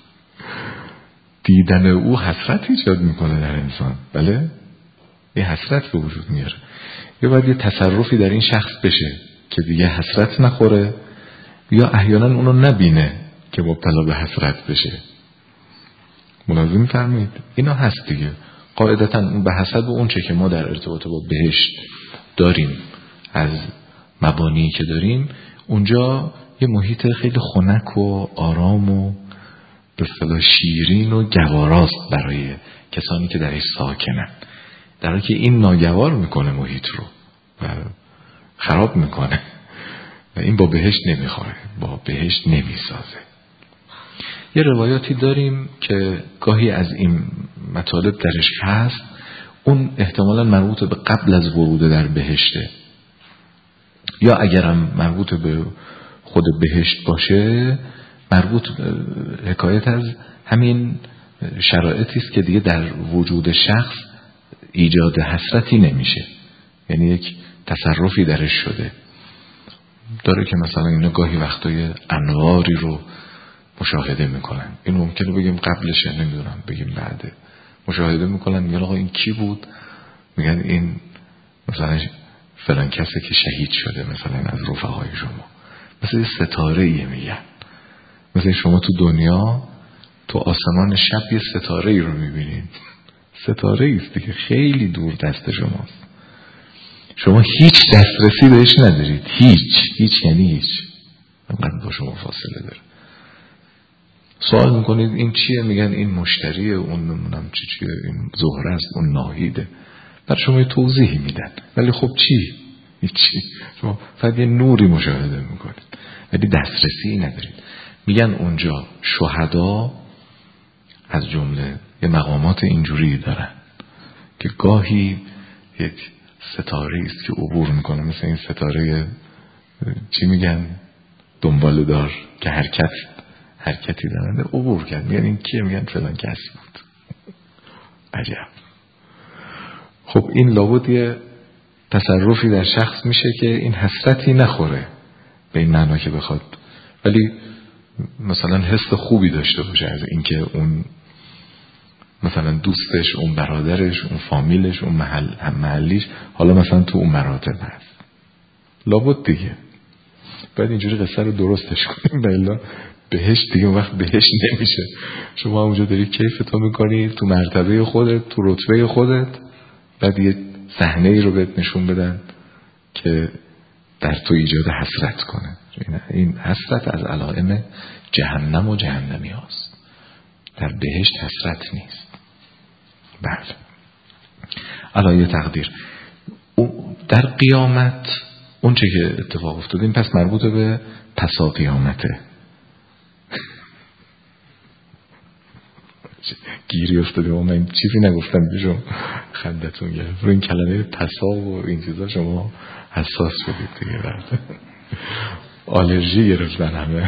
دیدن او حسرت ایجاد میکنه در انسان، بله، یه حسرت به وجود میاره. یا باید یه تصرفی در این شخص بشه که دیگه حسرت نخوره، یا احیانا اونو نبینه که مبتلا به حسرت بشه. ملازم فرمید اینا هست دیگه. قاعدتا اون به حسب اون چه که ما در ارتباط با بهشت داریم، از مبانی که داریم، اونجا یه محیط خیلی خنک و آرام و به اصطلاح شیرین و گواراست برای کسانی که درش ساکنن، در حالی که این ناگوار میکنه محیط رو و خراب میکنه و این با بهشت نمیخوره، با بهشت نمیسازه. یه روایاتی داریم که گاهی از این مطالب درش هست، اون احتمالاً مربوط به قبل از ورود در بهشته، یا اگرم مربوط به خود بهشت باشه مربوط حکایت از همین شرایطی است که دیگه در وجود شخص ایجاد حسرتی نمیشه، یعنی یک تصرفی درش شده داره که مثلا اینا گاهی وقتای انواری رو مشاهده میکنن. این ممکنه بگیم قبلشه، نمیدونم بگیم بعده. مشاهده میکنن، میگن آقا این کی بود؟ میگن این مثلا فلان کسی که شهید شده مثلا از رفقای شما، مثل یه ستاره ایه. میگن مثلا شما تو دنیا تو آسمان شب یه ستاره ای رو میبینید، ستاره ایست که خیلی دور دست شماست، شما هیچ دسترسی بهش ندارید، هیچ یعنی هیچ، انقدر با شما فاصله داره. سوال میکنید این چیه؟ میگن این مشتریه، اون نمونم چیه، این زهره است، اون ناهیده. بر شما یه توضیحی میدن، ولی خب چی؟ هیچی. شما فقط یه نوری مشاهده میکنید ولی دسترسی ندارید. میگن اونجا شهدا از جمله یه مقامات اینجوری دارن که گاهی یک ستاره است که عبور میکنه، مثل این ستاره چی میگن دنباله دار که حرکتی دارنده، عبور کرد. میگن این کیه؟ میگن فلان کسی بود. عجب. خب این لابد یه تصرفی در شخص میشه که این حسرتی نخوره به این معنا که بخواد، ولی مثلا حس خوبی داشته باشه از اینکه اون مثلا دوستش، اون برادرش، اون فامیلش، اون محلیش، حالا مثلا تو اون مراتب هست. لابد دیگه باید اینجوری قصه رو درستش کنیم، بلا بهشت دیگه وقت بهشت نمیشه. شما اونجا داری کیفتو میکنی تو مرتبه خودت، تو رتبه خودت، بعد یه صحنه ای رو بهت نشون بدن که در تو ایجاد حسرت کنه. این حسرت از علائم جهنم و جهنمی هاست. در بهشت حسرت نیست. بله. علایه تقدیر در قیامت اون چه که اتفاق افتاده این پس مربوط به پسا قیامته. گیری افتاده و من چیزی نگفتم بیشم خندتون گرفت. رو این کلمه پسا و این چیزا شما حساس شدید دیگه. آلرژی گرفتن همه.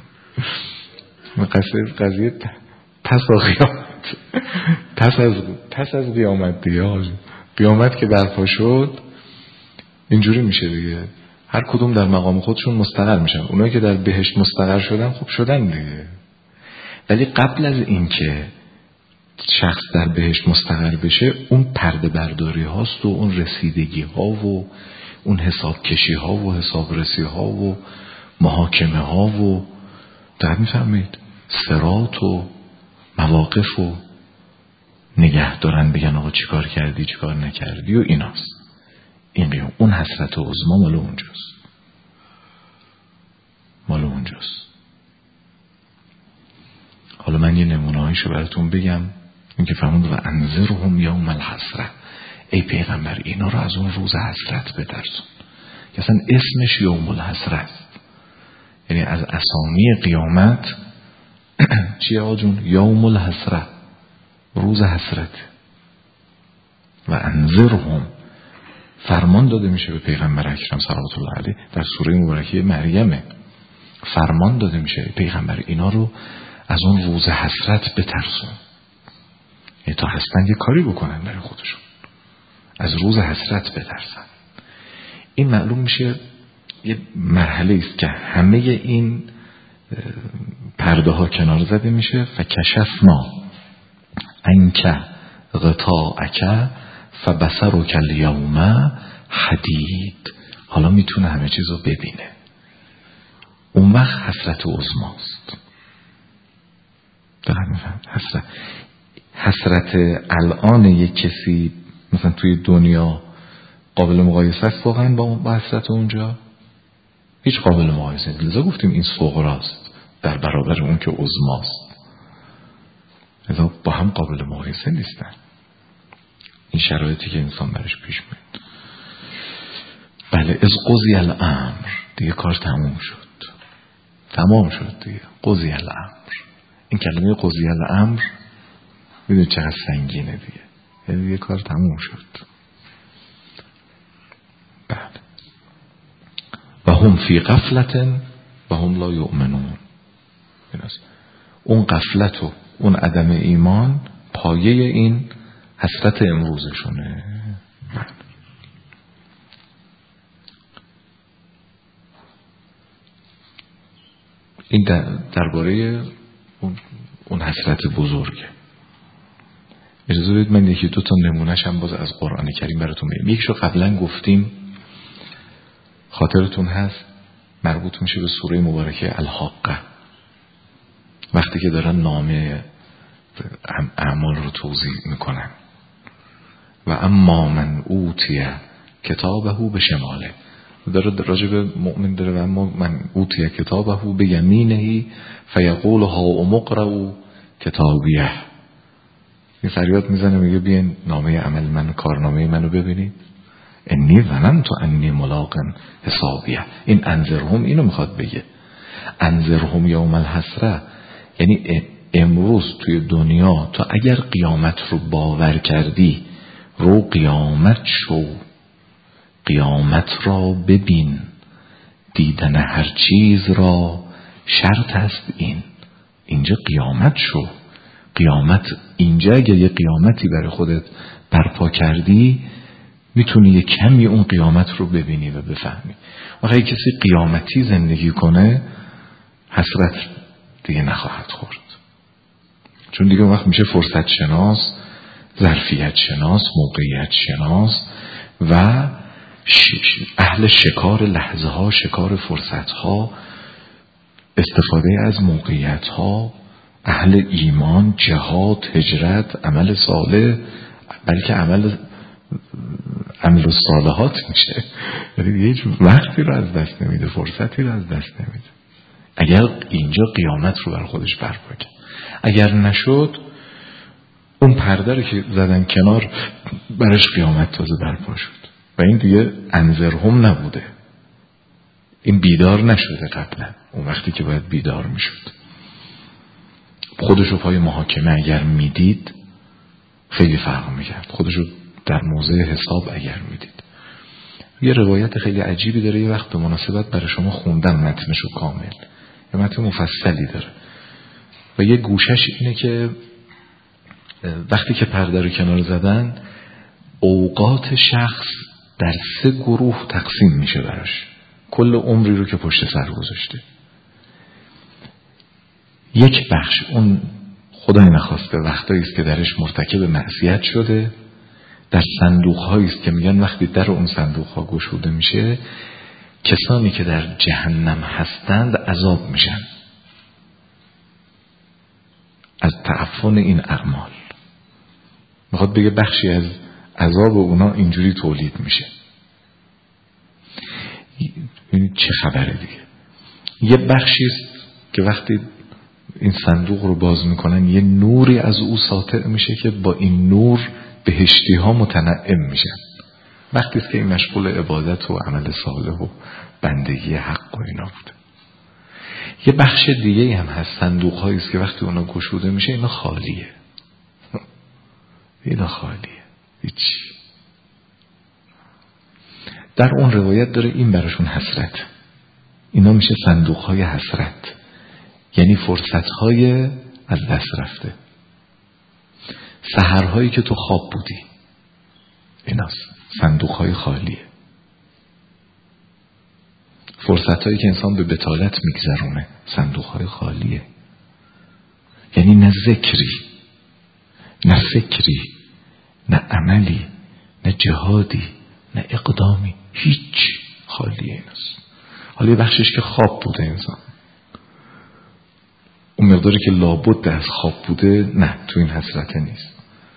قضیه پسا قیامت، پس از قیامت دیگه. قیامت که برپا شد اینجوری میشه دیگه، هر کدوم در مقام خودشون مستقر میشن. اونایی که در بهشت مستقر شدن خب شدن دیگه، ولی قبل از این که شخص در بهشت مستقر بشه اون پرده برداری هاست و اون رسیدگی ها و اون حساب کشی ها و حساب رسی ها و محاکمه ها و در میفهمید صراط و مواقف و نگه دارن، بگن آقا چی کار کردی چی کار نکردی و ایناست. این قیام اون حسرت عظما مال اونجاست، مال اونجاست. حالا من یه نمونه‌هایشو براتون بگم. این که فرمود و انذرهم یوم الحسره، ای پیغمبر اینا رو از اون روز حسرت بترسون. که اصلا اسمش یوم الحسره است، یعنی از اسامی قیامت چیه آقا جون؟ یوم الحسره، روز حسرت. و انذرهم فرمان داده میشه به پیغمبر اکرم صلوات الله علیه در سوره مبارکه مریم، فرمان داده میشه پیغمبر اینا رو از اون روز حسرت بترسون، یعنی تا هستن یه کاری بکنن برای خودشون، از روز حسرت بترسن. این معلوم میشه یه مرحله است که همه این پرده ها کنار زده میشه. فکشفنا عنک غطاءک فبصرک الیوم حدید. حالا میتونه همه چیز رو ببینه. اون وقت حسرت عظماست. دقیق میفهم. حسرت الان یک کسی مثلا توی دنیا قابل مقایسه است واقعا با حسرت اونجا؟ هیچ قابل مقایسه نیست. لذا گفتیم این صغراست در برابر اون که عظماست. لذا با هم قابل مقایسه نیستن این شرایطی که انسان برش پیش میاد. بله، از قضی الامر، دیگه کار تموم شد دیگه. قضی الامر، این کلمه قضی الامر میدونی چقدر سنگینه دیگه. دیگه کار تموم شد. بله. و هم فی غفلت و هم لا یؤمنون. اون غفلت و اون عدم ایمان پایه این حسرت امروزشونه. این درباره اون حسرت بزرگه. اجازه بدید من یکی دو تا نمونهش هم باز از قرآن کریم براتون بگم. یکیشو قبلا گفتیم، خاطرتون هست، مربوط میشه به سوره مبارکه الحاقه، وقتی که دارن نامه اعمال رو توضیح میکنن. و اما من اوتی کتابه به شماله، داره راجب مؤمن داره. و اما من اوتی کتابه به یمینه فیقول ها امقرؤ کتابیه. این فریاد میزنه میگه بیاین نامه عمل من، کارنامه منو ببینید. انی ظننت انی ملاق حسابیه. این انذرهم اینو میخواد بگه. انذرهم یوم الحسره، یعنی امروز توی دنیا تو اگر قیامت رو باور کردی، رو قیامت شو، قیامت را ببین. دیدن هر چیز را شرط است اینجا قیامت شو. قیامت اینجا اگر یه قیامتی برای خودت برپا کردی میتونی یه کمی اون قیامت رو ببینی و بفهمی. وقتی کسی قیامتی زندگی کنه حسرت دیگه نخواهد خورد. چون دیگه اون وقت میشه فرصت شناس، ظرفیت شناس، موقعیت شناس و اهل شکار لحظه ها، شکار فرصت ها، استفاده از موقعیت ها، اهل ایمان، جهاد، هجرت، عمل صالح، بلکه عمل الصالحات میشه. یعنی هیچ وقتی رو از دست نمیده، فرصتی رو از دست نمیده. اگر اینجا قیامت رو بر خودش برپا کرد، اگر نشد اون پرده رو که زدن کنار برش قیامت تازه برپا شد و این دیگه انذرهم نبوده، این بیدار نشده قبلا. اون وقتی که باید بیدار میشد خودشو پای محاکمه اگر میدید خیلی فرق میکرد، خودشو در موضع حساب اگر میدید. یه روایت خیلی عجیبی داره، یه وقت به مناسبت برای شما خوندم متنشو کامل، یه متن مفصلی داره و یه گوشش اینه که وقتی که پرده رو کنار زدن اوقات شخص در 3 گروه تقسیم میشه براش، کل عمری رو که پشت سر گذاشته. یک بخش اون خدای نخواسته وقتایی است که درش مرتکب معصیت شده، در صندوق هایی است که میگن وقتی در اون صندوق ها گشوده میشه کسانی که در جهنم هستند عذاب میشن از تعفن این اعمال. میخواد بگه بخشی از عذاب اونا اینجوری تولید میشه. این چه خبره دیگه؟ یه بخشی است که وقتی این صندوق رو باز میکنن یه نوری از او ساطع میشه که با این نور بهشتی ها متنعم میشن. وقتی است که این مشغول عبادت و عمل صالح و بندگی حق و اینا بود. یه بخش دیگه هم هست، صندوق هایی است که وقتی اونا گشوده میشه اینا خالیه، اینا خالیه، هیچی. در اون روایت داره این براشون حسرت، اینا میشه صندوق های حسرت، یعنی فرصت های از دست رفته، سحرهایی که تو خواب بودی، ایناست صندوق های خالیه. فرصت هایی که انسان به بطالت میگذرونه، صندوق های خالیه. یعنی نه ذکری، نه فکری، نه عملی، نه جهادی، نه اقدامی، هیچ، خالیه ایناست. حالا یه بخشش که خواب بوده انسان، اون مقداری که لابد از خواب بوده نه، تو این حسرته نیست.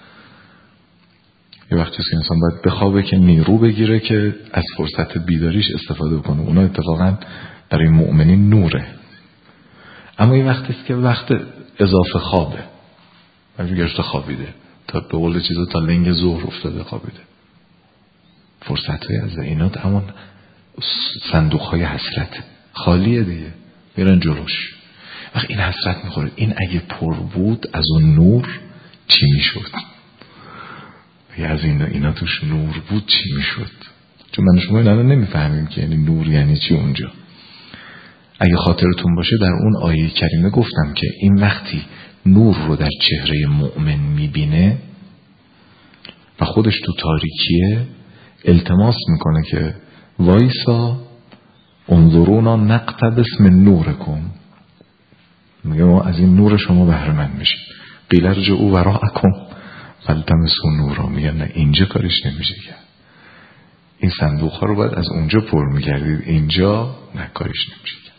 یه وقتی که انسان باید بخوابه که نیرو بگیره که از فرصت بیداریش استفاده کنه، اونا اتفاقا برای مؤمنین نوره. اما این وقتی است که وقت اضافه خوابه، ولی گشته خوابیده تا به قول چیزا تا لنگ ظهر افتاده خوابیده، فرصت های از اینات همون صندوق های حسرت خالیه دیگه، میرن جلوش. وقت این حسرت میخوره، این اگه پر بود از اون نور چی میشد؟ یا از اینا توش نور بود چی میشد؟ چون من شما اینا رو نمیفهمیم که یعنی نور یعنی چی اونجا. اگه خاطرتون باشه در اون آیه کریمه گفتم که این وقتی نور رو در چهره مؤمن میبینه و خودش تو تاریکیه التماس میکنه که وایسا انظرونا نقتبس من نورکم، میگه ما از این نور شما بهره مند میشیم. قیل ارجعوا وراءکم فالتمسوا نورا، میگن نه اینجا کارش نمیشه کرد، این صندوق ها رو باید از اونجا پر میگردید، اینجا نه کارش نمیشه کرد.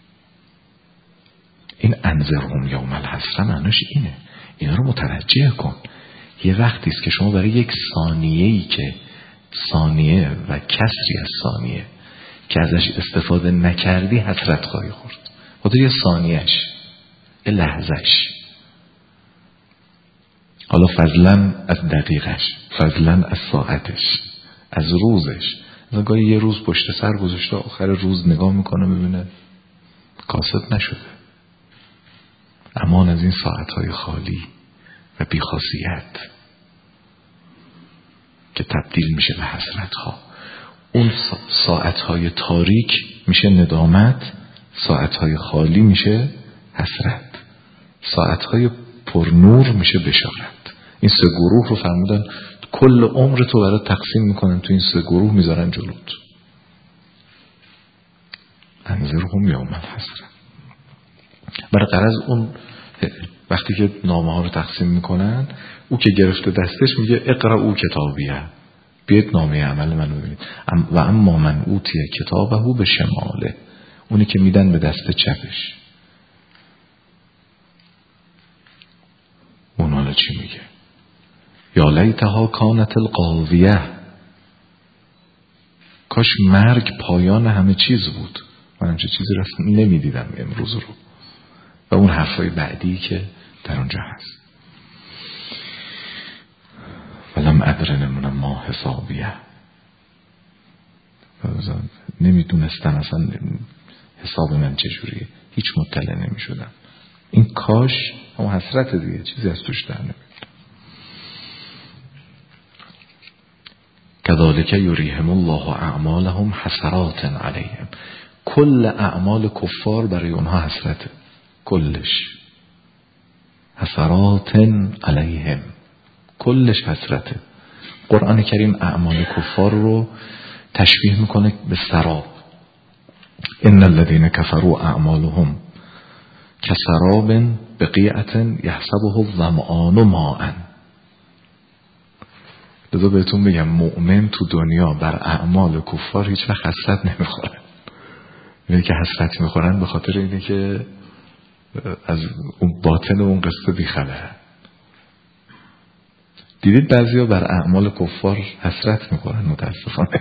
این انذرهم یوم الحسره معناش اینه، اینا رو متوجه کن. یه وقتی است که شما برای یک ثانیه‌ای که ثانیه و کسری از ثانیه که ازش استفاده نکردی حسرت خواهی خورد. خاطر یه ثانیهش، یه لحظهش، حالا فضلا از دقیقش، فضلا از ساعتش، از روزش. گاهی یه روز پشت سر گذاشته آخر روز نگاه میکنه ببینه کاسد نشده. امان از این ساعتهای خالی و بیخاصیت که تبدیل میشه به حسرتها. اون ساعتهای تاریک میشه ندامت، ساعتهای خالی میشه حسرت، ساعتهای پرنور میشه بشارت. این 3 گروه رو فرمودن کل عمر تو برای تقسیم میکنن تو این 3 گروه میذارن جلوت. انذرهم یوم الحسره. برای غرض اون وقتی که نامه ها رو تقسیم میکنن، او که گرفته دستش میگه اقرأوا کتابیه، بیاید نامه عمل منو ببینید. و اما من اوتی کتابه به شماله، اونی که میدن به دست چپش، اون حالا چی میگه؟ یا لیتها کانت القاضیه، کاش مرگ پایان همه چیز بود، من همچه چیزی رو نمیدیدم امروز رو. و اون حرفای بعدی که در اونجا هست، ولم ادرن من ما حسابیه، نمیدونستم اصلا حساب من چجوریه، هیچ مطلع نمیشدم. این کاش اما حسرت دیگه، چیزی از توش در نمیاد. کذالک یریهم الله اعمالهم حسرات علیهم، کل اعمال کفار برای اونها حسرته، کلش حسرات علیهم، کلش حسرته. قرآن کریم اعمال کفار رو تشبیه میکنه به سراب. ان الذين كفروا اعمالهم كسراب بقيعة يحسبه الظمآن ماء. لذا بهتون بگم مؤمن تو دنیا بر اعمال کفار هیچ وقت حسرت نمیخورن. اینه که حسرت میخورن به خاطر اینه که از اون باطن اون قصه بیخبرن. دیدید بعضیا بر اعمال کفار حسرت میخورن متاسفانه،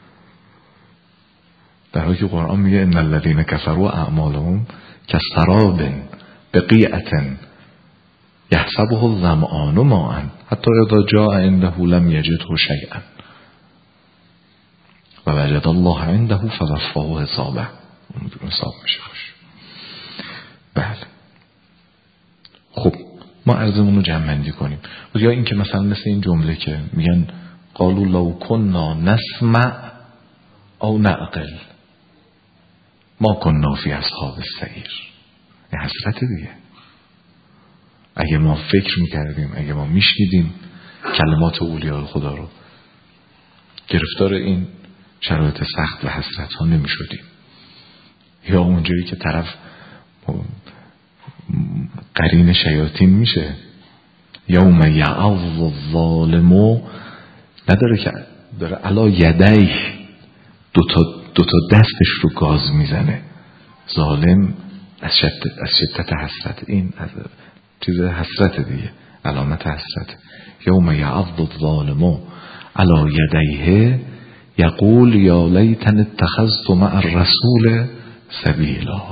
در حالی که قرآن میگه ان الذين كفروا اعمالهم كسراب بقيعة يحسبه الظمآن ماء حتى اذا جاء عنده لم يجده شيئا ووجد الله عنده فوفاه حسابه. اون حساب میشه باشه. بله خب ما عرضمون رو جمع بندی کنیم. یا این که مثلا مثل این جمله که میگن قالوا لو كنا نسمع او نعقل ما كنا في اصحاب السعیر. این حسرت دیگه. اگه ما فکر میکردیم، اگه ما میشنیدیم کلمات اولیاء خدا رو، گرفتار این شرایط سخت و حسرت ها نمیشدیم. یا اونجایی که طرف قرین شیاطین میشه، یوم یعض الظالم، نداره که داره علا یدیه، دوتا دستش رو گاز میزنه ظالم از شدت حسرت. این چیز حسرت دیگه، علامت حسرت. یوم یعض الظالم علا یدیه یقول یا لیتن اتخذت مع الرسول سبیلا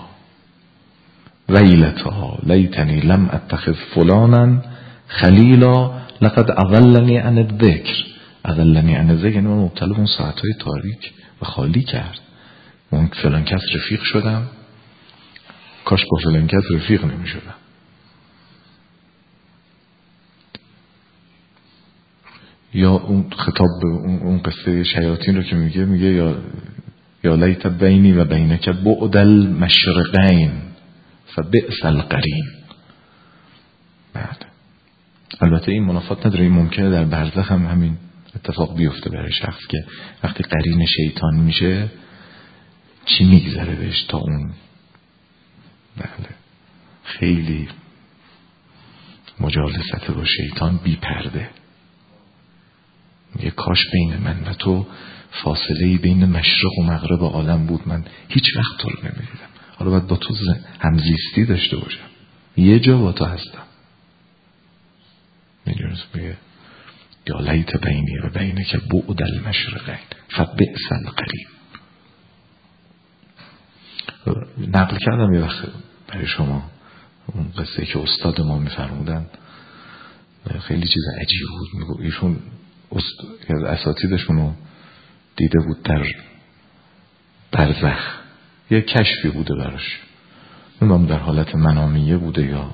ویلتا لیتنی لم اتخذ فلانا خلیلا لقد اضلنی عن الذکر. اضلنی عن الذکر یعنی من مبتلا به اون ساعتهای تاریک و خالی کرد. من فلان کس رفیق شدم، کاش با فلان کس رفیق نمی شدم. یا اون خطاب به اون قصه شیاطین رو که میگه یا لیت بینی و بینک بعد المشرقین فبئس القرین. بعد البته این منافات نداره، این ممکنه در برزخ هم همین اتفاق بیفته برای شخص که وقتی قرین شیطان میشه چی میگذره بهش تا اون. بله خیلی مجالست با شیطان بی پرده. یه کاش بین من و تو فاصله‌ای بین مشرق و مغرب عالم بود، من هیچ وقت تو رو نمیدیدم، حالا باید با تو همزیستی داشته باشم، یه جا با تو هستم. میدونست میگه یا لیت بینی و بینک بعد المشرقین فبئس القرین. نقل کردم یه وقت برای شما اون قصه که استاد ما میفرمودن، خیلی چیز عجیب بود. میگو ایشون اساتیدشون رو دیده بود در برزخ، یه کشفی بوده براش، نمیدونم در حالت منامیه بوده یا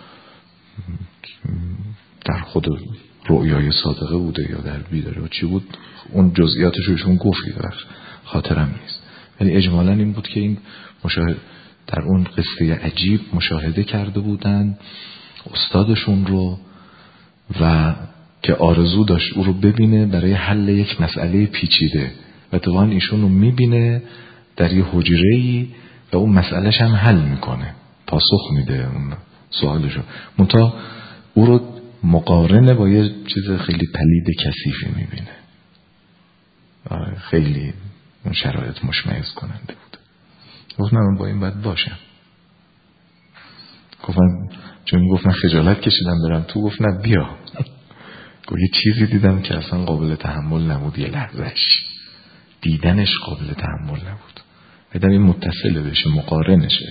در خود رؤیای صادقه بوده یا در بیداری و چی بود، اون جزئیاتش رو ایشون گفتی خاطرم نیست، ولی اجمالاً این بود که این در اون قصه عجیب مشاهده کرده بودن استادشون رو و که آرزو داشت او رو ببینه برای حل یک مسئله پیچیده و دوان ایشون رو میبینه در یه حجره‌ای و اون مسئلهش هم حل میکنه، پاسخ میده اون سوالشو منتها او رو مقارنه با یه چیز خیلی پلید کثیفی میبینه. خیلی اون شرایط مشمئز کننده بود. گفتم من با این باید باشم. گفتم چون گفتم خجالت کشیدم برم تو، گفت نه بیا. گفت یه چیزی دیدم که اصلا قابل تحمل نبود، یه لحظهش دیدنش قابل تحمل نبود. بدم این متصله بشه، مقارنشه.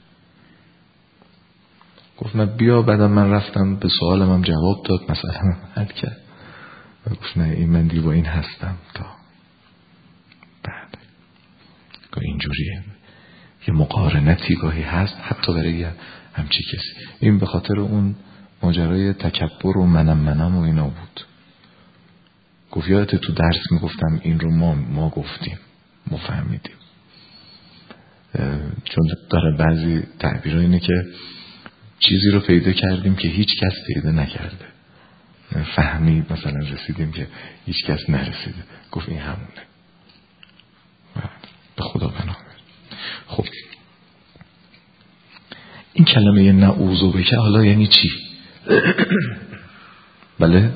گفت نه بیا. بعدم من رفتم به سوالم هم جواب داد، مثلا حل کرد و گفت نه این من دیگه با این هستم تا بعد. گفت اینجوریه، یه مقارنتی گاهی هست حتی برای همچی کسی. این به خاطر اون ماجرای تکبر و منم و اینا بود. گفت یادت تو درس میگفتم این رو ما گفتیم، ما فهمیدیم. چون داره بعضی تعبیر اینه که چیزی رو پیدا کردیم که هیچ کس پیدا نکرده، فهمی مثلا رسیدیم که هیچ کس نرسیده. گفت این همونه. به خدا پناه بر. خب این کلمه نعوذ بک حالا یعنی چی؟ بله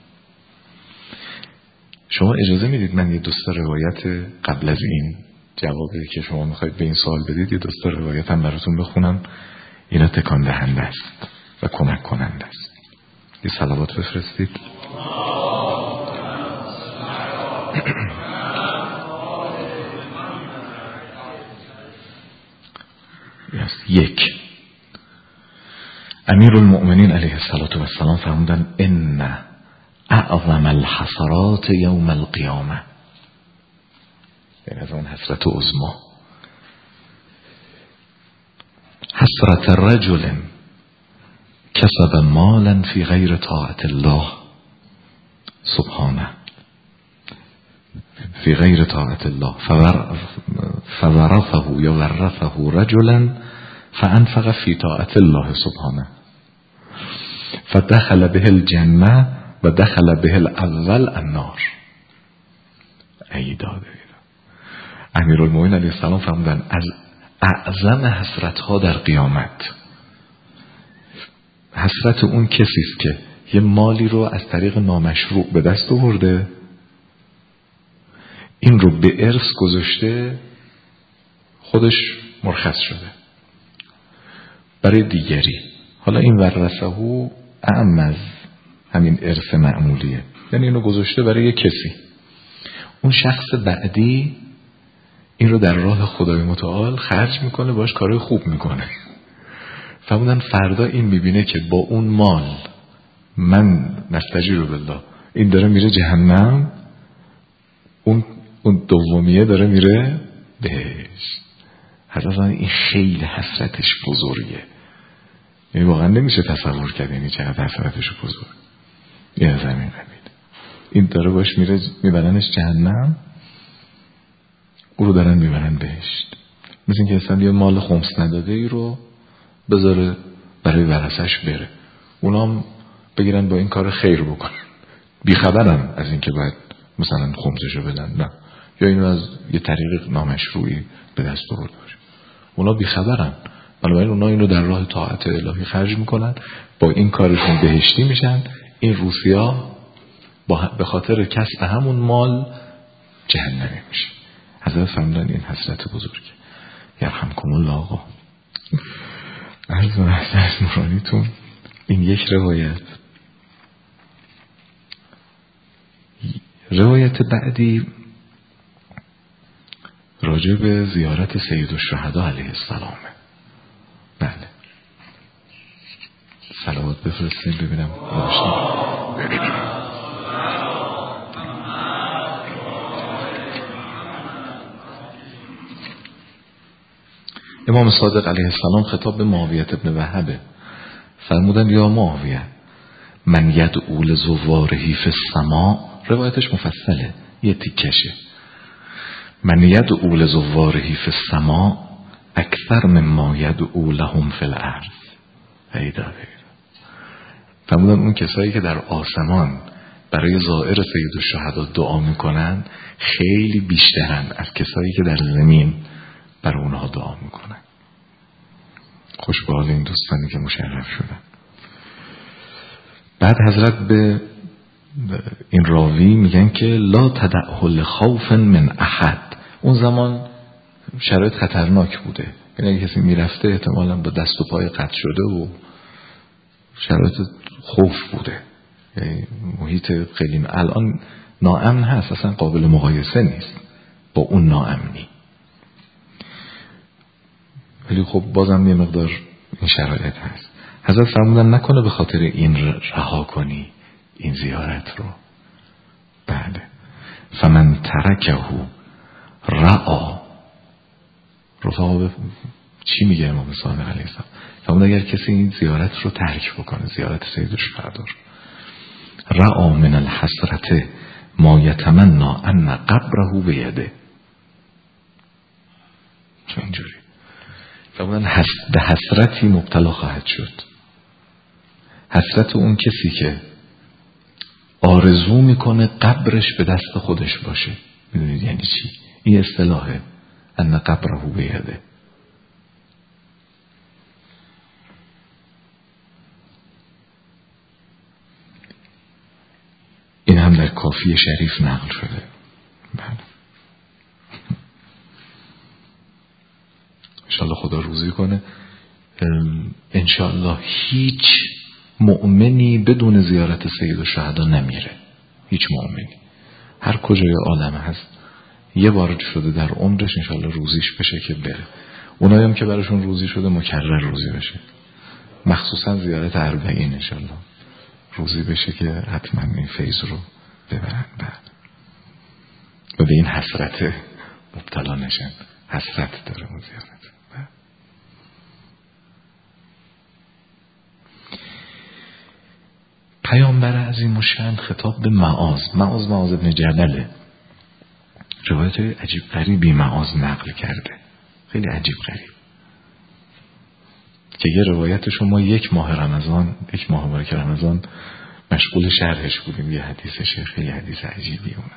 شما اجازه میدید من یه دوستا روایت قبل از این جوابی که شما میخواید به این سوال بدید یه دوستا روایت هم براتون بخونم. اینا تکان دهنده است و کمک کننده است. یه صلوات بفرستید. یک، امیر المؤمنین علیه السلام فرمودن ان اعظم الحسرات یوم القیامه، یعنی از اون حسرت عظما، حسرت رجل کسب مالا فی غیر طاعت الله سبحانه، فی غیر طاعت الله فورثه یا ورثه رجلا فانفق فی طاعت الله سبحانه فدخل به الجنه و دخل به الاول النار. ای داده. امیرالمومنین علیه السلام فرمودن از اعظم حسرت ها در قیامت حسرت اون کسی است که یه مالی رو از طریق نامشروع به دست آورده، این رو به ارث گذاشته، خودش مرخص شده برای دیگری. حالا این ورثه اعم از همین ارث معمولیه، یعنی اینو گذاشته برای یه کسی. اون شخص بعدی این رو در راه خدای متعال خرج میکنه، باش کارهای خوب میکنه. فرمودن فردا این میبینه که با اون مال من نستجیر بالله این داره میره جهنم، اون دومیه داره میره بهشت. حضرت این خیلی حسرتش بزرگه، یعنی واقعا نمیشه تصور کرد یعنی چقدر حسرتش بزرگ. یه زمین نبید این داره باش میره، میبرنش جهنم، او رو دارن میبرن بهشت. مثل این که اصلا یه مال خمس نداده ای رو بذاره برای ورثش بره، اونام بگیرن با این کار خیر بکنن، بیخبرن از این که باید مثلا خمسشو بدن، نه، یا اینو از یه طریق نامشروعی به دست آورده باشه، اونا بیخبرن. بنابراین اونا اینو در راه طاعت الهی خرج میکنن، با این کارشون بهشتی میشن. این روسیا به خاطر کسب همون مال جهنمی میشه. حضرت فرمودن این حسرت بزرگه. یرحمکم الله آقا. عرض و حضرت نورانیتون. این یک روایت. روایت بعدی راجع به زیارت سید الشهدا علیه السلامه. بله صلوات بفرستید ببینم امام صادق علیه السلام خطاب به معاویه ابن وهبه فرمودن یا معاویه من یدعو لزواره فی السماء، روایتش مفصله یه تیکشه، من یدعو لزواره فی السماء اکثر مما یدعو لهم فی الارض. فرمودن اون کسایی که در آسمان برای زائر سید الشهدا دعا میکنن خیلی بیشترن از کسایی که در زمین برای اونها دعا میکنن. خوش به حال این دوستانی که مشرف شدن. بعد حضرت به این راوی میگن که لا تدعه لخوف من احد. اون زمان شرایط خطرناک بوده، یعنی اگه کسی میرفته احتمالاً با دست و پای قطع شده و شرایط خوف بوده، یعنی محیط خیلی الان ناامن هست، اصلا قابل مقایسه نیست با اون ناامنی، ولی خب بازم یه مقدار این شرایط هست. حضرت فرمودن نکنه به خاطر این رها کنی این زیارت رو. بله. فمن ترکه رعا. رفاقا چی میگه امام صادق علیه السلام؟ فرمودن اگر کسی این زیارت رو ترک بکنه، زیارت سید الشهدا، رعا من الحسرت ما یتمنى ان قبره بیده. چون اینجوری فرمودن به حسرتی مبتلا خواهد شد. حسرت اون کسی که آرزو میکنه قبرش به دست خودش باشه. میدونید یعنی چی؟ این اصطلاحه، ان قبره بیده. این هم در کافی شریف نقل شده. بله. انشاءالله خدا روزی کنه. انشاءالله هیچ مؤمنی بدون زیارت سید الشهدا نمیره. هیچ مؤمنی هر کجای عالم هست یه بار شده در عمرش انشاءالله روزیش بشه که بره. اونایی هم که براشون روزی شده مکرر روزی بشه، مخصوصا زیارت اربعین انشاءالله روزی بشه که حتما این فیض رو ببرن و به این حسرت مبتلا نشن. حسرت داره اون زیارت. پیامبر عظیم الشأن خطاب به معاذ ابن جبله، روایت عجیب غریبی معاذ نقل کرده، خیلی عجیب غریب، که یه روایتشو ما یک ماه مبارک رمضان مشغول شرحش بودیم. یه حدیثشه، خیلی حدیث عجیبی اونه.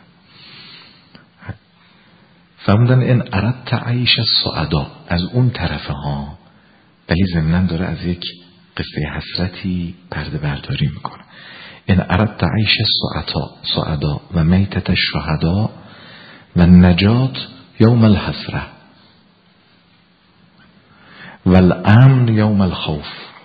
فرمودن ان اردت عیش السعدا، از اون طرفه ها، ولی ضمناً داره از یک قصه حسرتی پرده برداری میکنه. ان اردت عیش السعدا و میتت الشهدا و النجات یوم الحسره و الامن یوم الخوف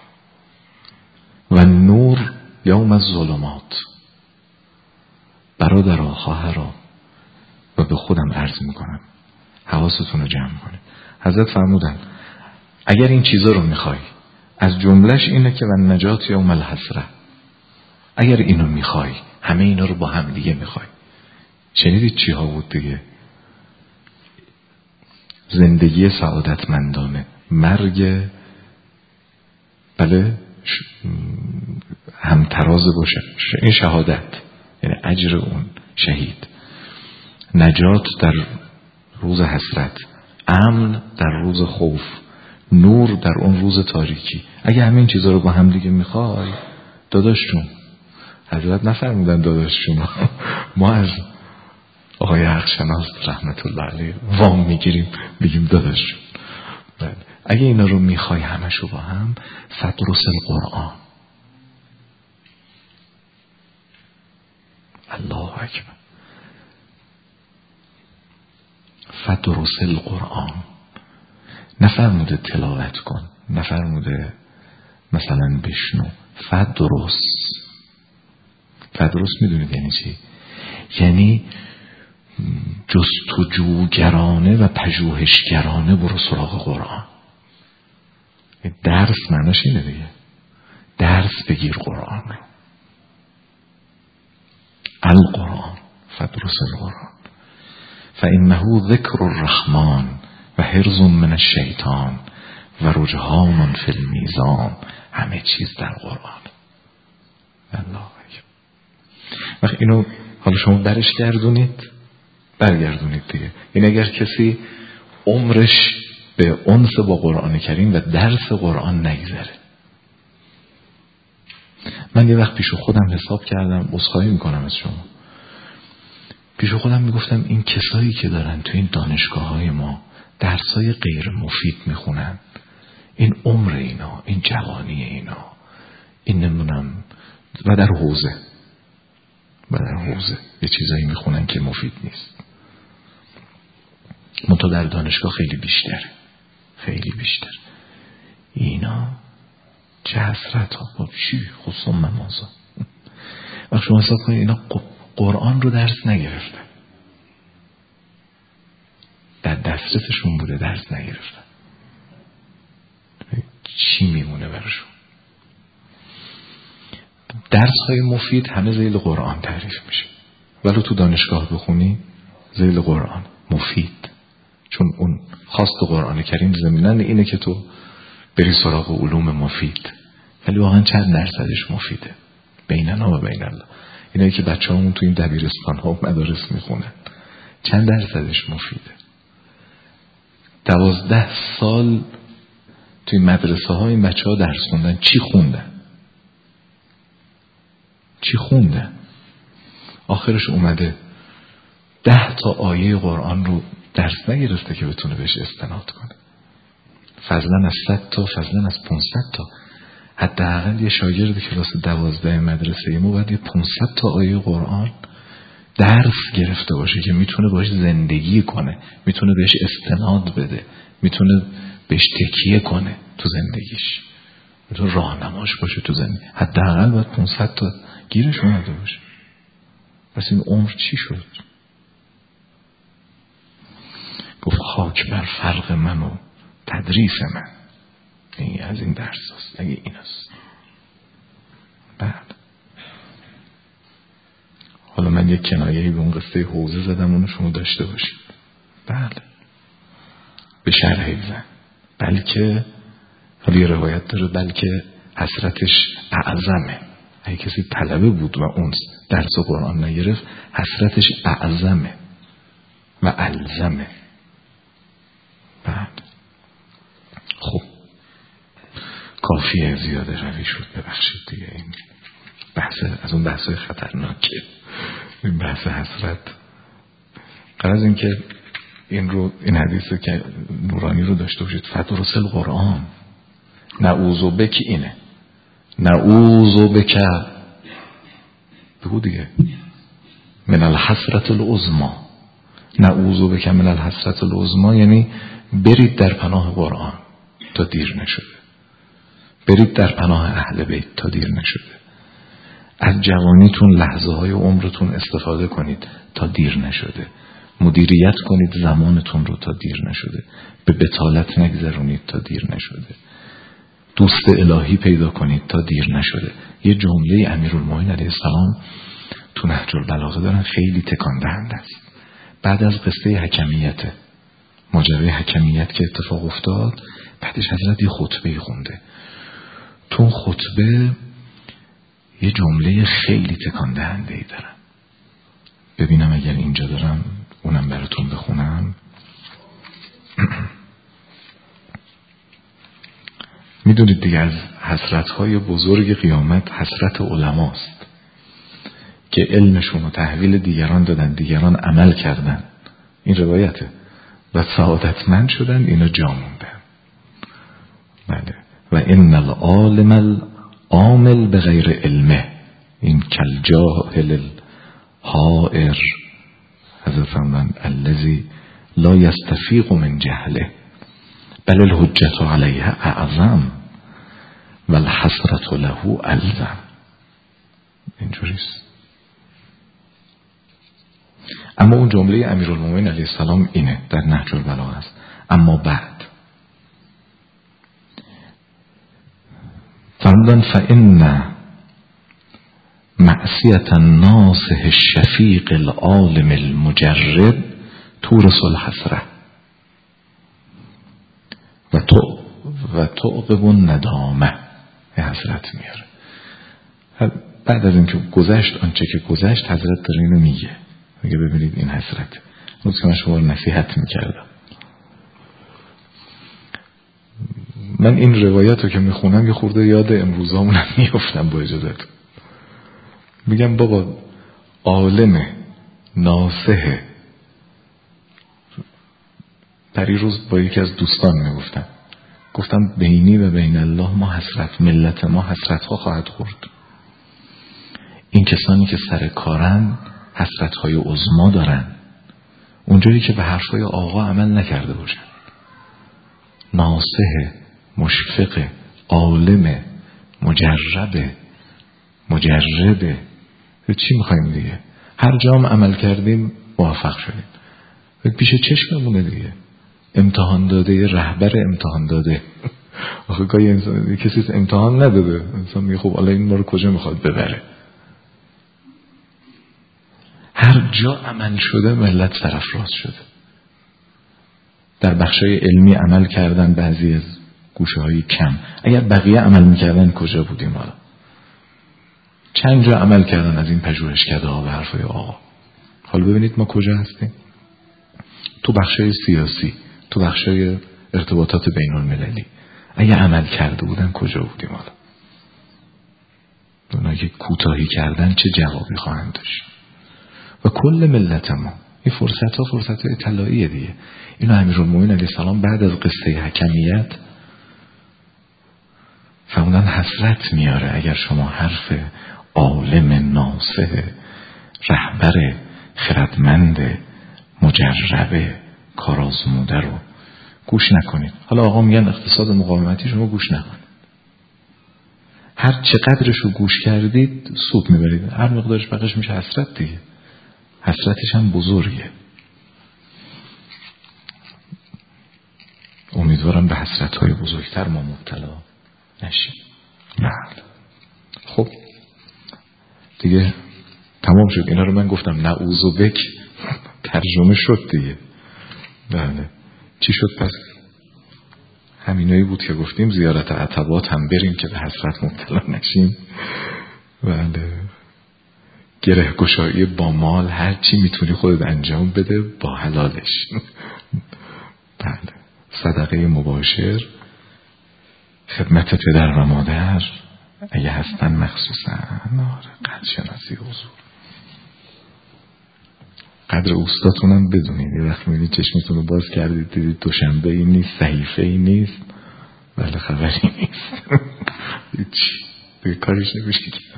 و النور یوم الظلمات. برادرها، خواهرها، و به خودم عرض میکنم حواستون رو جمع کنید. حضرت فرمودن اگر این چیزا رو میخوای، از جملهش اینه که و نجات یوم الحسره، اگر اینو میخوای، همه اینا رو با هم دیگه میخوای. شنیدید چی ها بود دیگه؟ زندگی سعادتمندانه، مرگ بله همتراز باشه، این شهادت یعنی اجر اون شهید، نجات در روز حسرت، امن در روز خوف، نور در اون روز تاریکی. اگه همین چیزا رو با هم دیگه میخوای داداش جون، حضرت نفرمودن داداش جون، ما از آقای حقشناس رحمت الله علیه وام میگیریم بگیم داداش جون. اگه اینا رو میخوای همشو با هم، فدرس القرآن. الله اکبر. فدرس القرآن. نفرموده تلاوت کن، نفرموده مثلا بشنو. فدرس میدونید یعنی چی؟ یعنی جستجوگرانه و پژوهشگرانه برو سراغ قرآن. درس معناش اینه دیگه، درس بگیر قرآن رو. القرآن، فدرس القرآن فإنه ذکر الرحمن و حرز من الشیطان و رجحان فی المیزان. همه چیز در قرآن. الله اکبر. وقت اینو حالا شما برگردونید دیگه. این اگر کسی عمرش به انس با قرآن کریم و درس قرآن نگذره. من یه وقت پیش خودم حساب کردم، عذرخواهی میکنم از شما، پیش خودم میگفتم این کسایی که دارن تو این دانشگاه های ما درسای غیر مفید میخونن، این عمر اینا، این جوانی اینا، این نمیدونم، و در حوزه یه چیزایی میخونن که مفید نیست. منتها در دانشگاه خیلی بیشتر. اینا چه حسرت ها، با چی خصوصا ممازا. وقت شما حساب کنید اینا قرآن رو درس نگرفتن، در دسترسشون بوده درس نگرفتن، چی میمونه براشون؟ درس های مفید همه ذیل قرآن تعریف میشه، ولی تو دانشگاه بخونی ذیل قرآن مفید، چون اون خواست قرآن کریم زمینن اینه که تو بری سراغ علوم مفید. ولی واقعا چند درصدش مفیده؟ بیننا و بین الله. اینایی که بچه‌هامون تو این دبیرستان ها و مدارس میخونن چند درصدش مفیده؟ 12 سال توی مدرسه ها این بچه‌ها درس خوندن، چی خوندن؟ آخرش اومده 10 تا آیه قرآن رو درس نگرفته که بتونه بهش استناد کنه. فضلا از 100 تا، فضلا از 500 تا. حداقل یه شاگرد کلاس 12 مدرسه ما باید 500 تا آیه قرآن درس گرفته باشه که میتونه باش زندگی کنه، میتونه بهش استناد بده، میتونه بهش تکیه کنه تو زندگیش، میتونه راهنماش باشه تو زندگی. حداقل باید 500 تا گیرش اومده باشه. پس این عمر چی شد؟ گفت خاک بر فرق من و تدریس من. این از این درس هست، اگه این هست. بعد حالا من یک کنایه‌ای به اون قصه حوزه زدم، اونو شما داشته باشید. بله به شرحی بزن. بلکه حالا یه روایت داره بلکه حسرتش اعظمه. اگه کسی طلبه بود و اون درس قرآن نگرفت حسرتش اعظمه و الزمه. بعد خب کافیه، زیاده روی شد، ببخشید دیگه. این بحث از اون بحثای خطرناکه، این بحث حسرت. قرار این که این حدیثه که نورانی رو داشته باشید، فدرس القرآن نعوذ بک، اینه نعوذ بک، بگو دیگه، من الحسرت العظمی. نعوذ بک من الحسرت العظمی یعنی برید در پناه قرآن تا دیر نشده، برید در پناه اهل بیت تا دیر نشده، از جوانیتون لحظه های عمرتون استفاده کنید تا دیر نشده، مدیریت کنید زمانتون رو تا دیر نشده، به بطالت نگذرونید تا دیر نشده، دوست الهی پیدا کنید تا دیر نشده. یه جمله امیرالمومنین علیه السلام تو نهج البلاغه دارن، خیلی تکان دهنده است. بعد از قصه حکمیت، ماجرای حکمیت که اتفاق افتاد، بعدش حضرت یه خطبه خونده. تو خطبه یه جمله خیلی تکان دهنده ای دارن. ببینم اگر اینجا دارم اونم براتون بخونم. میدونید دیگه از حسرت‌های بزرگ قیامت حسرت علماست که علمشون رو تحویل دیگران دادن، دیگران عمل کردن، این روایته، و سعادتمند شدن، اینا جا موندن. بله. و ان العالم العامل بغیر علمه این کالجاهل الحائر، حضرت فرمودن الذی لا یستفیق من جهله بل الحجة علیه اعظم و الحسرة له الزم. اینجوریست. اما اون جمله امیرالمومنین علیه السلام اینه، در نهج البلاغه است. اما بعد فرمودن فإن معصیت الناصح الشفیق العالم المجرد تورث الحسرة و تعقب الندامه، حسرت میاره. بعد از اینکه گذشت آنچه که گذشت، حضرت داره اینو میگه ببینید این حسرت. روز که من شما رو نصیحت میکردم، من این روایت رو که میخونم یه خورده یاد امروزامونم میافتم با اجازت. میگم بابا عالم ناصح، پری روز با یکی از دوستان میگفتم گفتم بینی و بین الله ما حسرت، ملت ما حسرت ها خواهد خورد. این کسانی که سر کارن حسرت های عظما دارن، اونجایی که به حرفای آقا عمل نکرده باشن. ناصح، مشفق، عالم، مجربه. چی میخوایم دیگه؟ هر جام عمل کردیم موفق شدیم. پیش چشممونه دیگه. امتحان داده، رهبر امتحان داده. آخه گاهی انسان کسی امتحان نداده، انسان میگه خب حالا این ما رو کجا میخواد ببره؟ هر جا عمل شده ملت سرافراز شده. در بخشای علمی عمل کردن بعضی از گوشه‌های کم. اگر بقیه عمل میکردن کجا بودیم حالا؟ چند جا عمل کردن از این پژوهشکده ها و حرفای آقا. حالا ببینید ما کجا هستیم. تو بخشای سیاسی، تو بخشای ارتباطات بین المللی اگه عمل کرده بودن کجا بودیم حالا؟ اونا که کوتاهی کردن چه جوابی خواهند داشت؟ و کل ملت ما این فرصت ها فرصت های طلاییه دیگه. اینو امیرالمومنین علیه السلام بعد از قصه حکمیت فرمودن حسرت میاره اگر شما حرف عالم، ناصح، رهبر، خردمند، مجربه، کارآزموده رو گوش نکنید. حالا آقا میگن اقتصاد مقاومتی، شما گوش نکنید. هر چقدرش رو گوش کردید سود میبرید، هر مقدارش بقیش میشه حسرت دیگه. حسرتش هم بزرگه. امیدوارم به حسرت‌های بزرگتر ما مبتلا نشیم. بله. خب دیگه تمام شد. اینا رو من گفتم نعوذ بک ترجمه شد دیگه. بله. چی شد پس؟ همینایی بود که گفتیم زیارت عتبات هم بریم که به حسرت مبتلا نشیم. بله. گره گشایی با مال، هر چی میتونی خودت انجام بده با حلالش. بله. صدقه مباشر، خدمت پدر و مادر اگه هستن مخصوصا، قدر شناسی حضور، قدر اوستاتونم بدونید. یه وقت میبینید چشمتون رو باز کردید دیدید دوشنبه ای نیست، صحیفه ای نیست، بله خبری نیست. چی؟ دیگه کاریش نمیشه کرد.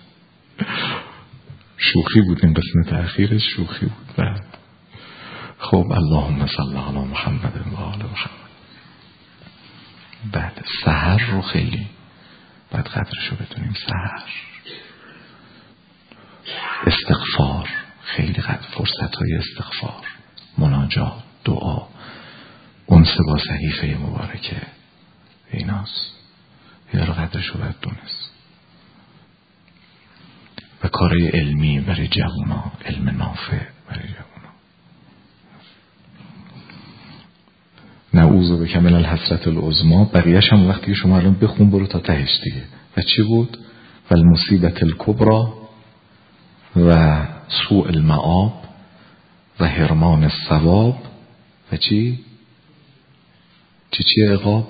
شوخی بود، این قسمت اخیرش شوخی بود. بله. خب اللهم صل علی محمد و آل محمد. بعد سحر رو خیلی باید قدرشو بدونیم. سحر، استغفار، خیلی قدر، فرصت های استغفار، مناجات، دعا، انس با صحیفه مبارکه، ایناست. یا رو قدرشو باید دونست. و کارهای علمی برای جوونا، علم نافع برای جوونا. نعوذ بک من الحسرت العظما. بقیه‌اش هم وقتی که شما الان بخون برو تا تهش دیگه. و چی بود؟ و المصیبت الکبرى و سوء المآب و حرمان الثواب و چی عقاب،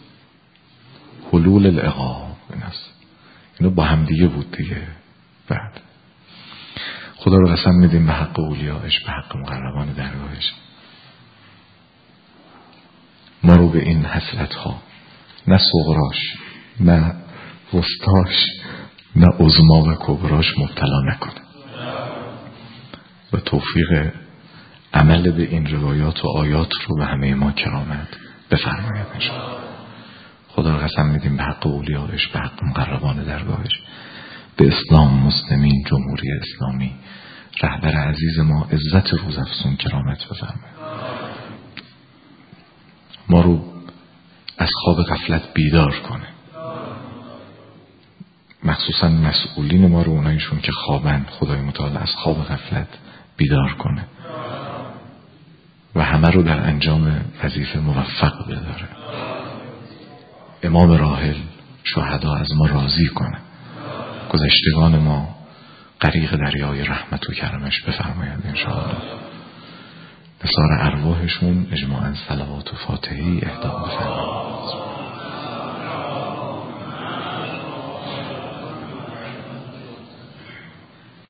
حلول العقاب. اینو با هم دیگه بود دیگه. بعد خدا رو قسم میدیم به حق اولیاءش، به حق مقربان درگاهش، ما رو به این حسرت ها، نه صغراش نه وسطاش نه عظما و کبراش مبتلا نکنه و توفیق عمل به این روایات و آیات رو به همه ما کرامت بفرماید انشاءالله. خدا رو قسم میدیم به حق اولیاءش، به حق مقربان درگاهش، به اسلام، مسلمین، جمهوری اسلامی، رهبر عزیز ما عزت روزافزون کرامت بفرماید. ما رو از خواب غفلت بیدار کنه، مخصوصا مسئولین ما رو، اونایشون که خوابن، خدای متعال از خواب غفلت بیدار کنه و همه رو در انجام وظیفه موفق بداره. امام راحل شهدا از ما راضی کنه، گذشتگان ما غریق دریای رحمت و کرمش بفرماید انشاءالله. به سار ارواحشون اجماعاً صلوات و فاتحی اهدا بفرماید.